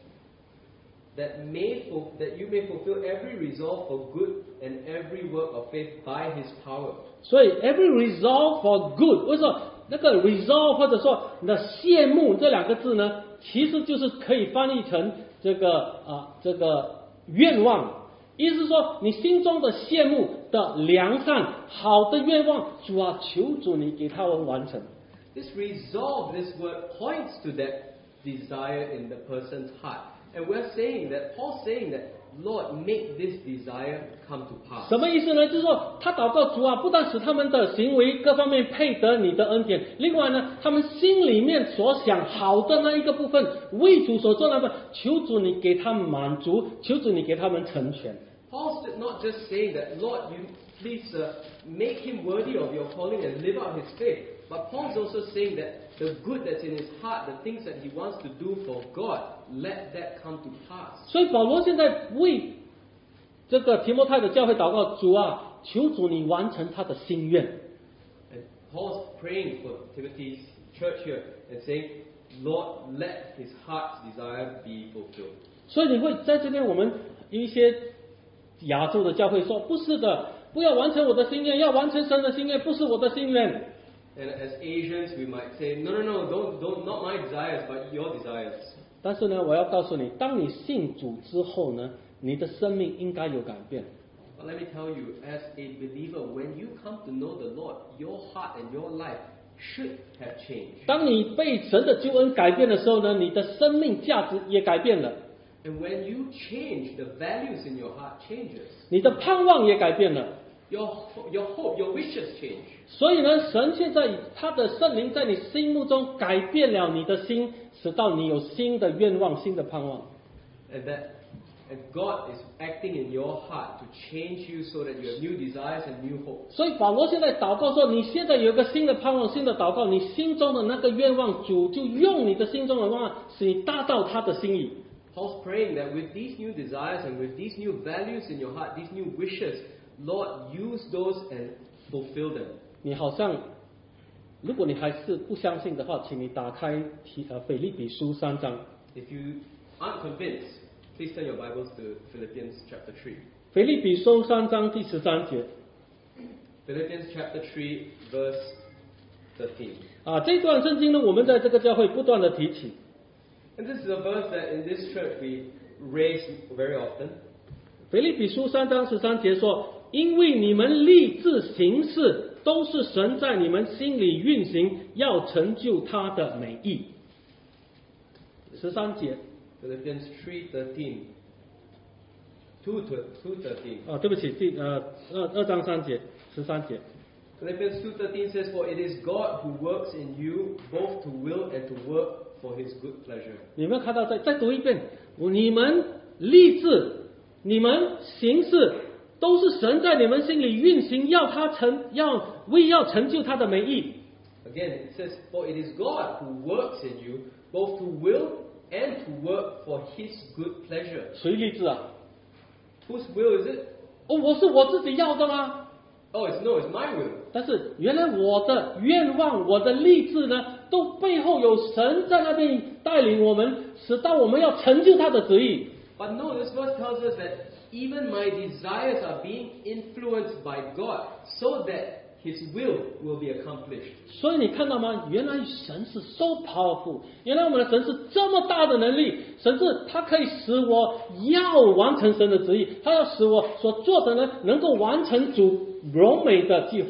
that you may fulfill every resolve for good and every work of faith by His power. 所以 every resolve for good， 为什么那个 resolve 或者说你的羡慕这两个字呢？其实就是可以翻译成这个愿望，意思是说你心中的羡慕的良善好的愿望，主啊，求主你给他们完成。 This resolve, this word points to that desire in the person's heart. And we're saying that, Paul's saying that, Lord, make this desire come to pass. 什么意思呢？就是说他祷告主啊，不但使他们的行为各方面配得你的恩典，另外呢，他们心里面所想好的那一个部分，为主所做那部分，求主你给他们满足，求主你给他们成全。 Paul's not just saying that, Lord, you please make him worthy of your calling and live out his faith. But Paul's also saying that the good that's in his heart, the things that he wants to do for God, let that come to pass. 所以保罗现在为这个提摩太的教会祷告，主啊，求主你完成他的心愿。 And Paul's praying for Timothy's church here and saying, Lord, let his heart's desire be fulfilled. 所以你会在这边，我们有一些亚洲的教会说，不是的，不要完成我的心愿，要完成神的心愿，不是我的心愿。 And as Asians, we might say, no, don't, not my desires, but your desires. 但是呢，我要告诉你，当你信主之后呢，你的生命应该有改变。 But let me tell you, as a believer, when you come to know the Lord, your heart and your life should have changed. 当你被神的救恩改变的时候呢，你的生命价值也改变了， And when you change, the values in your heart changes. 你的盼望也改变了。 Your hope, your wishes change. 所以呢，神现在以他的圣灵在你心目中改变了你的心，使到你有新的愿望、新的盼望。 And God is acting in your heart to change you so that you have new desires and new hope. 所以保罗现在祷告说，你现在有一个新的盼望、新的祷告，你心中的那个愿望，主就用你的心中的愿望，使你达到他的心意。 Paul's praying that with these new desires and with these new values in your heart, these new wishes, Lord, use those and fulfill them. 你好像，如果你还是不相信的话，请你打开腓立比书3章。 If you aren't convinced, please turn your Bibles to Philippians chapter 3. 腓立比书3章第13节。 Philippians chapter 3, verse 13. 这段圣经呢，我们在这个教会不断的提起。 And this is a verse that in this church we raise very often. 腓立比书3章13节说：“因为你们立志行事，都是神在你们心里运行，要成就他的美意。” 13节。 Philippians 3:13. 2:13. 对不起，2章3节，13节。 Philippians 2:13 says, For it is God who works in you both to will and to work for His good pleasure. 你有没有看到再读一遍？你们立志，你们行事，都是神在你们心里运行，要成就他的美意。 Again, it says, For it is God who works in you both to will and to work for His good pleasure. 谁立志啊？ Whose will is it? 我是我自己要的吗？ Oh, it's my will. 但是原来我的愿望、我的立志呢，都背后有神在那边带领我们，使到我们要成就他的旨意。 But no, this verse tells us that even my desires are being influenced by God so that His will be accomplished. 所以你看到吗？原来神是 so powerful， 原来我们的神是这么大的能力，神是他可以使我要完成神的旨意，他要使我所做的呢，能够完成主荣美的计划。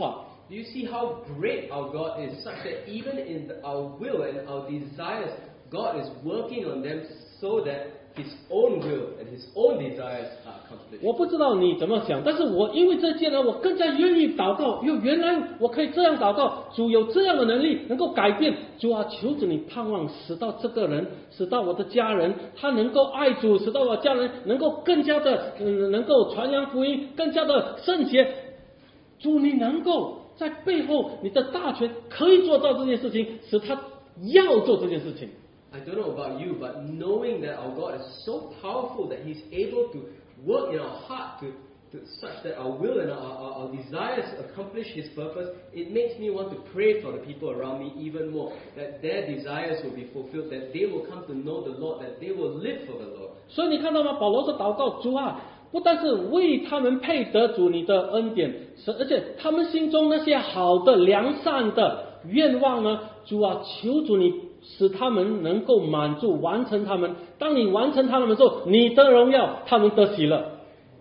Do you see how great our God is, such that even in our will and our desires, God is working on them so that His own will and His own desires are accomplished. 我不知道你怎么想，但是我因为这件呢，我更加愿意祷告。原来我可以这样祷告，主有这样的能力能够改变。主啊，求主你盼望使到这个人，使到我的家人，他能够爱主，使到我家人能够更加的能够传扬福音，更加的圣洁。主，你能够在背后，你的大权可以做到这件事情，使他要做这件事情。 I don't know about you, but knowing that our God is so powerful that He's able to work in our heart to such that our will and our desires accomplish His purpose, it makes me want to pray for the people around me even more, that their desires will be fulfilled, that they will come to know the Lord, that they will live for the Lord. 所以你看到吗？保罗说祷告，主啊，不但是为他们配得主你的恩典，而且他们心中那些好的良善的愿望呢，主啊，求主你使他们能够满足完成他们。当你完成他们的时候，你的荣耀他们得喜乐。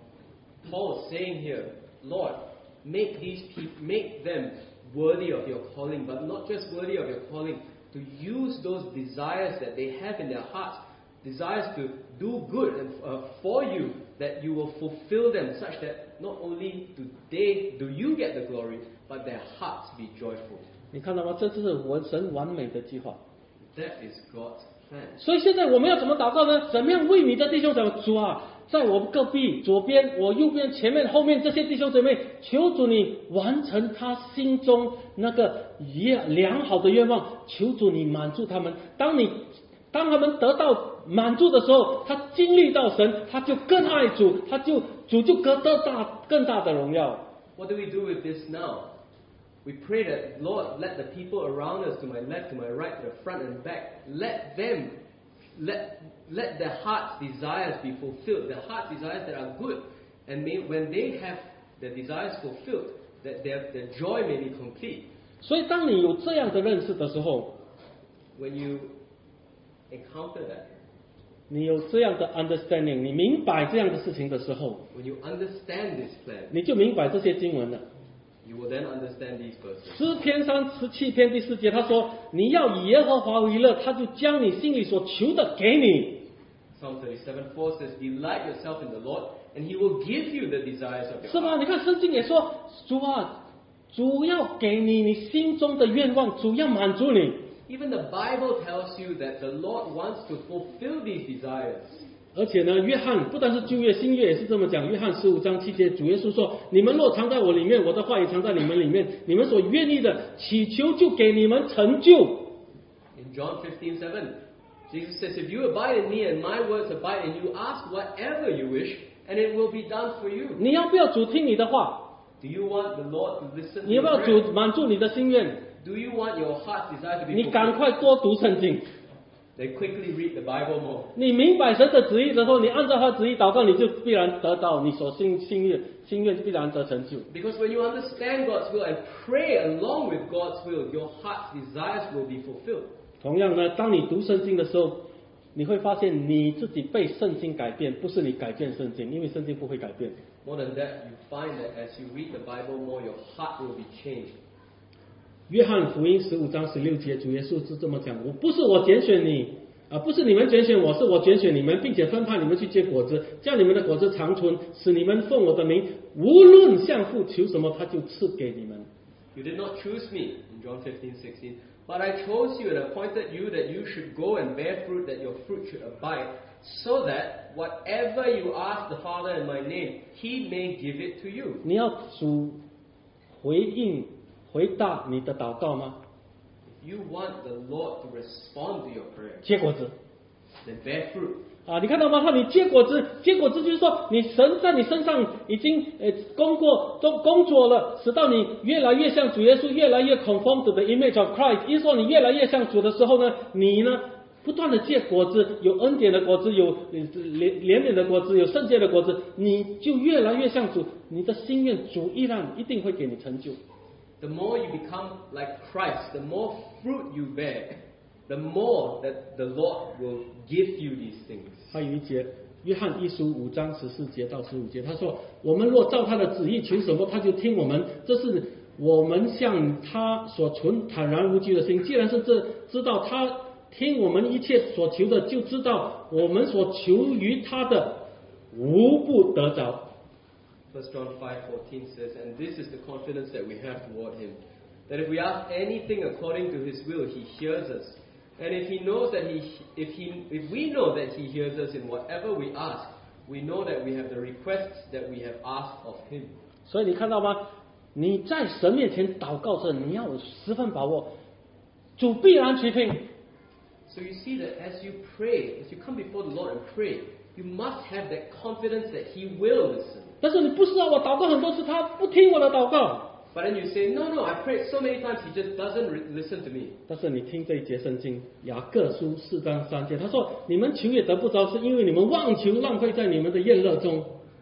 Paul is saying here, Lord, make them worthy of your calling, but not just worthy of your calling, to use those desires that they have in their hearts, desires to do good and for you, that you will fulfill them such that not only do you get the glory, but their hearts be joyful. 你看到吗？这就是神完美的计划。 That is God's plan. 所以现在我们要怎么祷告呢？怎么样为你的弟兄姊妹，主啊，在我隔壁、左边、我右边、前面、后面这些弟兄姊妹，求主你完成他心中那个良好的愿望，求主你满足他们。当他们得到满足的时候，他经历到神，他就更爱主，主就得到更大的荣耀。 What do we do with this now? We pray that, Lord, let the people around us, to my left, to my right, to the front and back, let their heart's desires be fulfilled, their heart desires that are good, and when they have their desires fulfilled, that their joy may be complete. 所以当你有这样的认识的时候， When you encounter that, 你有这样的 understanding， 你明白这样的事情的时候， when you understand this plan, 你就明白这些经文了。 you will then understand these verses. 诗篇37篇第4节，他说：“你要以耶和华为乐，他就将你心里所求的给你。” Psalm 37:4 says, "Delight yourself in the Lord, and He will give you the desires of your 是 heart." 吗？你看圣经也说，主啊，主要给你心中的愿望，主要满足你。 Even the Bible tells you that the Lord wants to fulfill these desires. 而且呢，约翰不但是旧约，新约也是这么讲。约翰15章7节，主耶稣说：“你们若藏在我里面，我的话也藏在你们里面，你们所愿意的，祈求就给你们成就。” In John 15:7, Jesus says, "If you abide in me and my words abide in you, ask whatever you wish, and it will be done for you." 你要不要主听你的话？ Do you want the Lord to listen to 你要 your 不要 prayer? 主满足你的心愿？ Do you want your heart's desire to be 你赶 fulfilled? 快多读圣经。 Then quickly read the Bible more. 你明白神的旨意之后，你按照他旨意祷告，你就必然得到你所心愿必然得成就。 Because when you understand God's will and pray along with God's will, your heart's desires will be fulfilled. 同样呢，当你读圣经的时候，你会发现你自己被圣经改变，不是你改变圣经，因为圣经不会改变。 More than that, you find that as you read the Bible more, your heart will be changed. 约翰福音15章16节，主耶稣是这么讲：不是我拣选你，不是你们拣选我，是我拣选你们，并且分派你们去结果子，叫你们的果子长存，使你们奉我的名，无论向父求什么，他就赐给你们。 You did not choose me, in John 15:16, but I chose you and appointed you that you should go and bear fruit, that your fruit should abide, so that whatever you ask the Father in my name, He may give it to you. 你要主回答你的祷告吗？ If you want the Lord to respond to your prayer, 结果子。 then bear fruit. 你看到吗？你结果子就是说，你神在你身上已经工作了，使到你越来越像主耶稣，越来越 conform to the image of Christ。意思说，你越来越像主的时候呢，你呢不断的结果子，有恩典的果子，有怜悯的果子，有圣洁的果子，你就越来越像主。你的心愿主一定会给你成就。 The more you become like Christ, the more fruit you bear, the more that the Lord will give you these things. 还有一节，约翰1书5章14节到15节，他说：“我们若照他的旨意求什么，他就听我们。这是我们向他所存坦然无惧的心。既然是知道他听我们一切所求的，就知道我们所求于他的无不得着。 1 John 5:14 says, "And this is the confidence that we have toward Him, that if we ask anything according to His will, He hears us. And if we know that He hears us in whatever we ask, we know that we have the requests that we have asked of Him." 所以你看到吗？你在神面前祷告时，你要有十分把握，主必然垂听。 So you see that as you pray, as you come before the Lord and pray, you must have that confidence that He will listen. 但是你不是啊，我祷告很多次，他不听我的祷告。 But then you say, no, I prayed so many times, He just doesn't listen to me. 但是你听这一节圣经，雅各书4章3节，他说：“你们求也得不着，是因为你们妄求，浪费在你们的宴乐中。”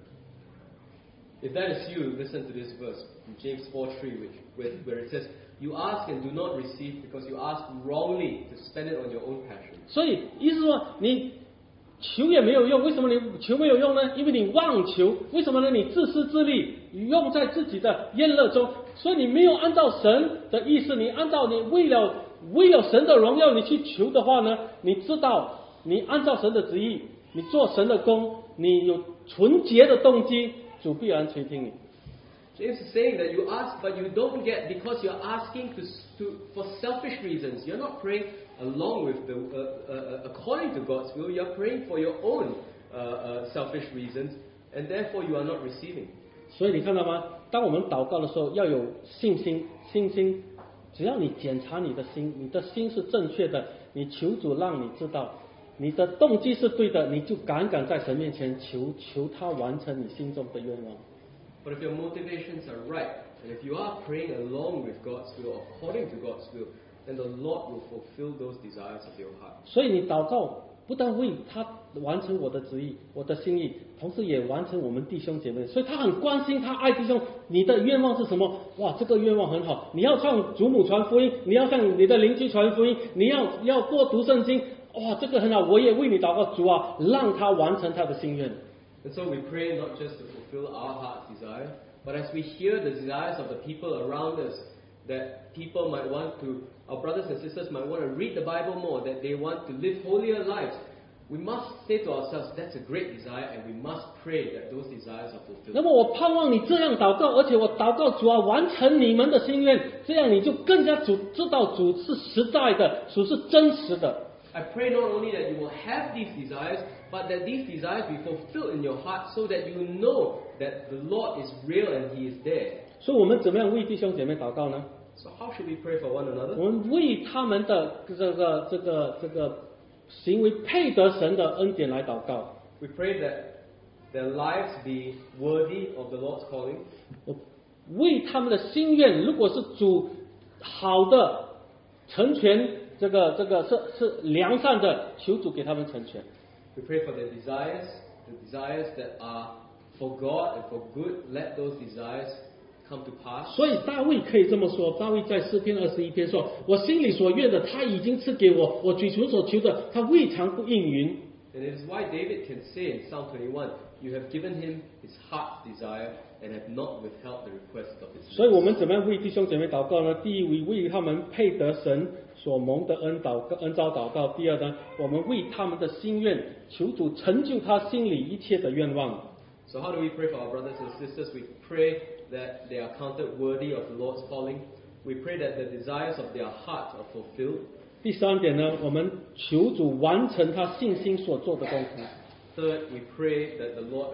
If that is you, listen to this verse from James 4:3, where it says, "You ask and do not receive because you ask wrongly to spend it on your own passion." 所以意思说，你求也没有用。为什么你求没有用呢？因为你妄求。为什么呢？你自私自利，用在自己的宴乐中。所以你没有按照神的意思，你为了神的荣耀你去求的话呢，你知道你按照神的旨意，你做神的工，你有纯洁的动机，主必然垂听你。 James is saying that you ask, but you don't get because you're asking for selfish reasons. You're not praying along with according to God's will. You're praying for your own selfish reasons, and therefore you are not receiving. 所以你看到吗？当我们祷告的时候，要有信心。只要你检查你的心，你的心是正确的，你求主让你知道，你的动机是对的，你就敢在神面前求他完成你心中的愿望。 But if your motivations are right, and if you are praying along with God's will, according to God's will, then the Lord will fulfill those desires of your heart. 所以你祷告不但为他完成我的旨意、我的心意，同时也完成我们弟兄姐妹。所以他很关心，他爱弟兄。你的愿望是什么？哇，这个愿望很好。你要向祖母传福音，你要向你的邻居传福音，你要多读圣经。哇，这个很好，我也为你祷告，主啊，让他完成他的心愿。 And so we pray not just to fulfill our heart's desire, but as we hear the desires of the people around us, that people might want to, our brothers and sisters might want to read the Bible more, that they want to live holier lives. We must say to ourselves, that's a great desire, and we must pray that those desires are fulfilled. 那么我盼望你这样祷告，而且我祷告主啊，完成你们的心愿，这样你就更加知道主是实在的，主是真实的。 I pray not only that you will have these desires, but that these desires be fulfilled in your heart so that you know that the Lord is real and He is there. 所以我们怎么样为弟兄姐妹祷告呢？ So how should we pray for one another? 我们为他们的这个行为配得神的恩典来祷告。 We pray that their lives be worthy of the Lord's calling. 为他们的心愿，如果是主好的成全，这个是良善的，求主给他们成全。 We pray for their desires, the desires that are for God and for good. Let those desires come to pass. 所以大卫可以这么说，大卫在诗篇21篇说：“我心里所愿的，他已经赐给我；我嘴唇所求的，他未尝不应允。” And it is why David can say in Psalm 21, "You have given him his heart's desire and have not withheld the request of his lips." 所以我们怎么样为弟兄姐妹祷告呢？第一，为他们配得神所蒙的恩召祷告；第二呢，我们为他们的心愿求主成就他心里一切的愿望。 So how do we pray for our brothers and sisters? We pray that they are counted worthy of the Lord's calling. We pray that the desires of their heart are fulfilled. 第三点呢，我们求主完成他信心所做的功夫。 Third, we pray that the Lord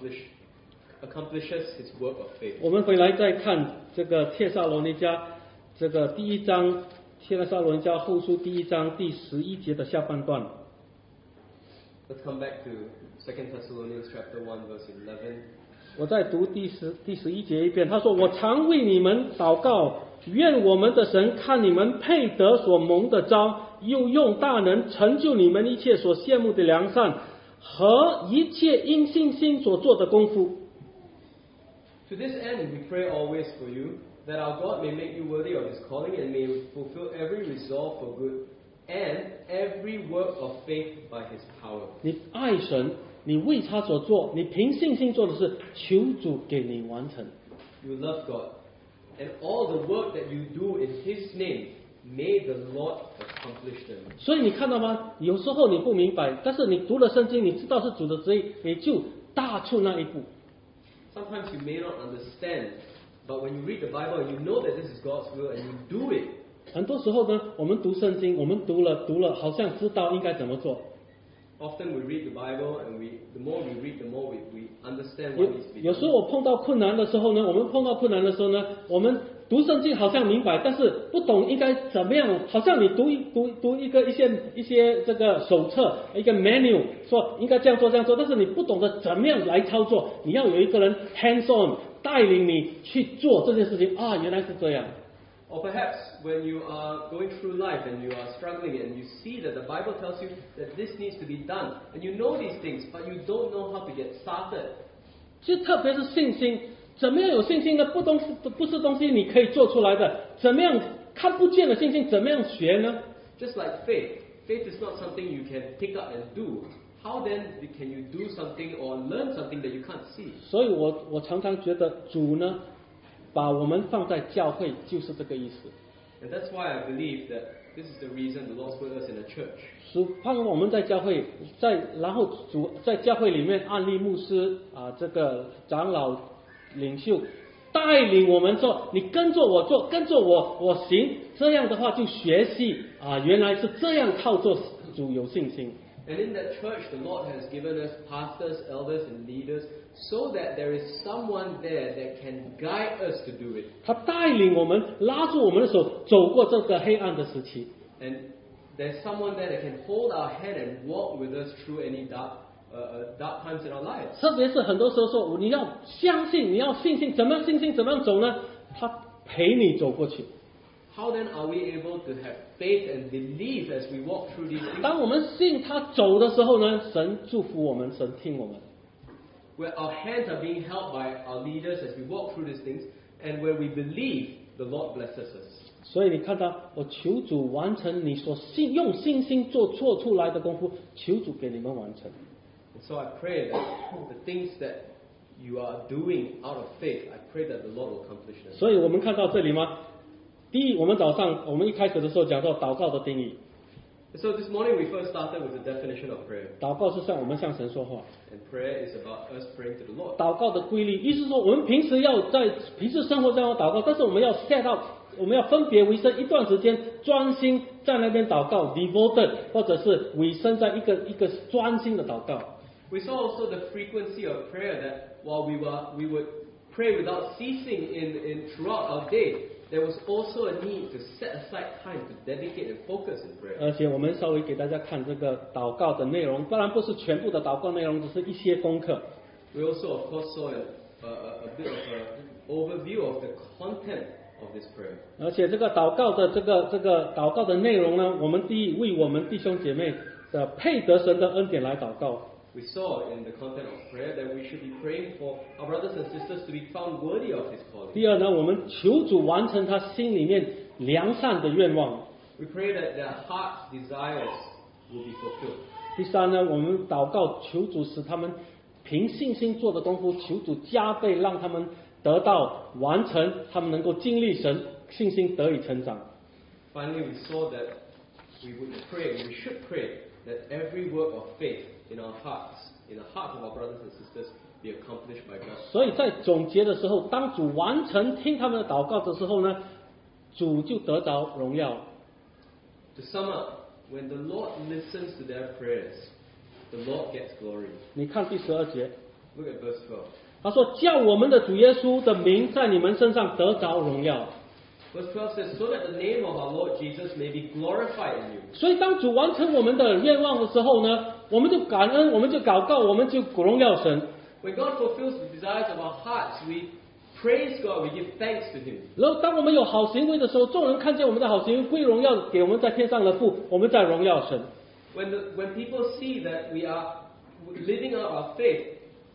accomplishes His work of faith. 我们回来再看这个帖撒罗尼迦这个第一章，帖撒罗尼迦后书第一章第11节的下半段。 Let's come back to 2 Thessalonians chapter 1 verse 11. 我再读第11节一遍，他说：“我常为你们祷告，愿我们的神看你们配得所蒙的召，又用大能成就你们一切所羡慕的良善和一切因信心所做的功夫。” To this end, we pray always for you, that our God may make you worthy of His calling and may fulfill every resolve for good and every work of faith by His power. 你爱神，你为他所做，你凭信心做的事，求主给你完成。 You love God, And all the work that you do in His name, may the Lord accomplish them. 所以你看到吗？有时候你不明白，但是你读了圣经，你知道是主的旨意，你就踏出那一步。 Sometimes you may not understand, but when you read the Bible and you know that this is God's will and you do it, 很多时候呢，我们读圣经，我们读了，好像知道应该怎么做。 often we read the Bible and the more we read, the more we understand what needs to be 有时候 done. 我碰到困难的时候呢，我们读圣经好像明白，但是不懂应该怎么样。好像你读一些这个手册，一个 menu， 说应该这样做，但是你不懂得怎么样来操作。你要有一个人 hands on 带领你去做这件事情啊，原来是这样。 Or perhaps when you are going through life and you are struggling and you see that the Bible tells you that this needs to be done, and you know these things, but you don't know how to get started. 就特别是信心，怎么样有信心呢？不是东西你可以做出来的，怎么样看不见的信心，怎么样学呢？ Just like faith. Faith is not something you can pick up and do. How then can you do something or learn something that you can't see? 所以我常常觉得主呢，把我们放在教会就是这个意思。 And that's why I believe that this is the reason the Lord's put us in a church. 主盼望我们在教会，然后主在教会里面按立牧师啊，这个长老领袖带领我们做，你跟着我做，跟着我行，这样的话就学习啊，原来是这样靠做主有信心。 And in that church, the Lord has given us pastors, elders, and leaders so that there is someone there that can guide us to do it. 他带领我们，拉住我们的手，走过这个黑暗的时期。 And there's someone there that can hold our hand and walk with us through any dark times in our lives. 特别是很多时候说你要相信，你要信心，怎么样信心，怎么样走呢？他陪你走过去。 How then are we able to have faith and believe as we walk through these things? 当我们信他走的时候呢，神祝福我们，神听我们。 Where our hands are being held by our leaders as we walk through these things, and where we believe, the Lord blesses us. 所以你看到，我求主完成你所用信心做出来的功夫，求主给你们完成。 And so I pray that the things that you are doing out of faith, I pray that the Lord will accomplish them. 所以我们看到这里吗？第一，我们一开始的时候讲到祷告的定义。 So this morning we first started with the definition of prayer. 祷告是我们向神说话。 And prayer is about us praying to the Lord. 祷告的规律，意思是说，我们平时要在平时生活中要祷告，但是我们要 set up， 我们要分别为圣一段时间，专心在那边祷告 ，devoted， 或者是委身在一个专心的祷告。 We saw also the frequency of prayer that while we would pray without ceasing in throughout our day. There was also a need to set aside time to dedicate and focus in prayer. 而且我们稍微给大家看这个祷告的内容，当然不是全部的祷告内容，只是一些功课。 We also, of course, saw a bit of an overview of the content of this prayer. 而且这个祷告的祷告的内容呢，我们第一为我们弟兄姐妹的配得神的恩典来祷告。 We saw in the content of prayer that we should be praying for our brothers and sisters to be found worthy of His calling. 第二呢，我们求主完成他心里面良善的愿望。 We pray that their heart's desires will be fulfilled. 第三呢，我们祷告求主使他们凭信心做的功夫，求主加倍让他们得到完成，他们能够经历神，信心得以成长。 Finally, we saw that we should pray that every work of faith in our hearts, in the hearts of our brothers and sisters, be accomplished by God. 所以在总结的时候，当主完成听他们的祷告的时候呢，主就得着荣耀。 To sum up, when the Lord listens to their prayers, the Lord gets glory. 你看第12节， Look at verse 12. 他说：“叫我们的主耶稣的名在你们身上得着荣耀。” Verse 12 says, so that the name of our Lord Jesus may be glorified in you. 所以当主完成我们的愿望的时候呢，我们就感恩，我们就祷告，我们就荣耀神。 When God fulfills the desires of our hearts, we praise God, we give thanks to Him. 然后当我们有好行为的时候，众人看见我们的好行为，归荣耀给我们在天上的父，我们在荣耀神。 When people see that we are living out our faith,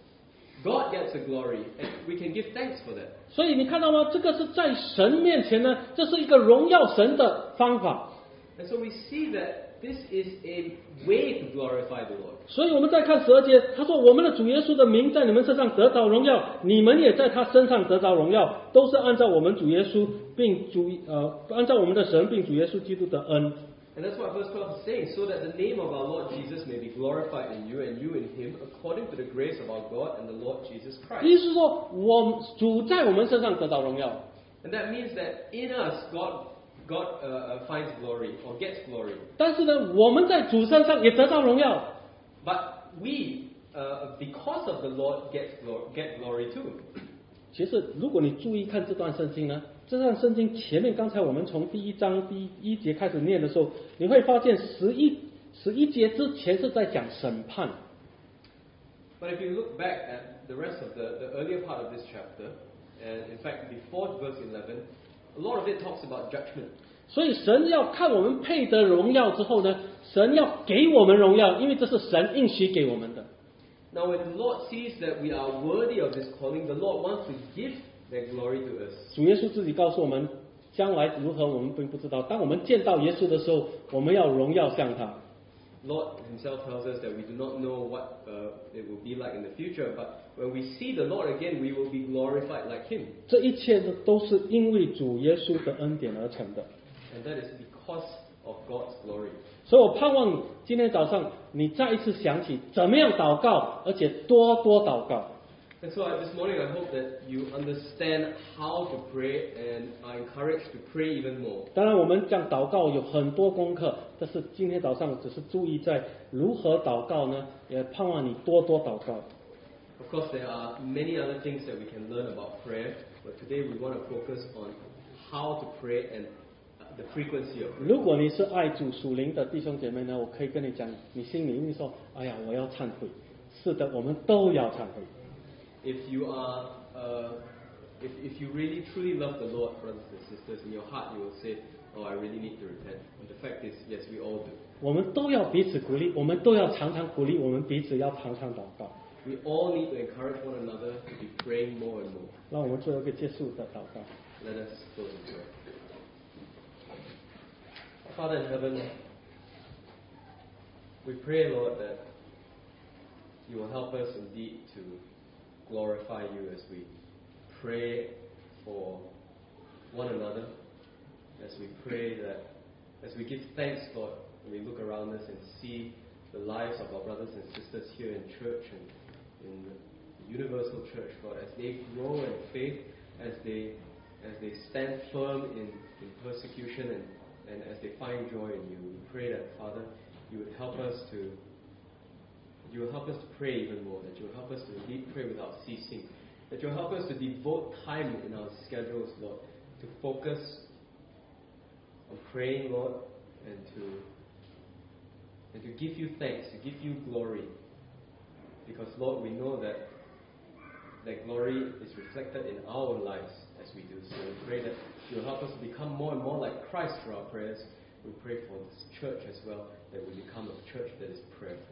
God gets the glory, and we can give thanks for that. 所以你看到吗？这个是在神面前呢，这是一个荣耀神的方法。 And so we see that this is a way to glorify the Lord. 所以我们再看12节，他说我们的主耶稣的名在你们身上得着荣耀，你们也在他身上得着荣耀，都是按照我们主耶稣按照我们的神并主耶稣基督的恩。 And that's what verse 12 is saying, so that the name of our Lord Jesus may be glorified in you and you in him, according to the grace of our God and the Lord Jesus 意 Christ. 思是说，主在我们身上得到荣耀， And that means that in us, God finds glory or gets glory. 但是呢，我们在主身上也得到荣耀。 But we, because of the Lord, get glory too. 其实，如果你注意看这段圣经呢，这段圣经前面刚才我们从第1章第1节开始念的时候，你会发现11节之前是在讲审判。 But if you look back at the rest of the earlier part of this chapter, and in fact before verse 11, a lot of it talks about judgment. 所以神要看我们配得荣耀之后呢，神要给我们荣耀，因为这是神应许给我们的。 Now when the Lord sees that we are worthy of this calling, the Lord wants to give that glory to us. 主耶稣自己告诉我们，将来如何我们并不知道。当我们见到耶稣的时候，我们要荣耀向他。 Lord himself tells us that we do not know what it will be like in the future, but when we see the Lord again, we will be glorified like him. 这一切呢，都是因为主耶稣的恩典而成的。 And that is because of God's glory. 所以我盼望今天早上你再一次想起怎么样祷告，而且多多祷告。 And so this morning I hope that you understand how to pray and are encouraged to pray even more. 当然，我们讲祷告有很多功课，但是今天早上只是注意在如何祷告呢？也盼望你多多祷告。 Of course, there are many other things that we can learn about prayer, but today we want to focus on how to pray and the frequency of prayer. 如果你是爱主属灵的弟兄姐妹呢，我可以跟你讲，你心里会说：“哎呀，我要忏悔。”是的，我们都要忏悔。 If you are, if you really truly love the Lord, brothers and sisters, in your heart you will say, "Oh, I really need to repent." And the fact is, yes, we all do. 我们都要彼此鼓励，我们都要常常鼓励我们彼此，要常常祷告。 We all need to encourage one another to be praying more and more. 让我们最后一个结束的祷告。 Let us close in prayer. Father in heaven, we pray, Lord, that you will help us indeed to glorify you as we pray for one another, as we pray that, as we give thanks, Lord, when we look around us and see the lives of our brothers and sisters here in church and in the universal church, Lord, as they grow in faith, as they stand firm in persecution and as they find joy in you. We pray that, Father, you would help us to pray even more, that you will help us to indeed pray without ceasing, that you will help us to devote time in our schedules, Lord, to focus on praying, Lord, and to give you thanks, to give you glory. Because, Lord, we know that glory is reflected in our lives as we do so. We pray that you will help us to become more and more like Christ through our prayers. We pray for this church as well, that we become a church that is prayerful.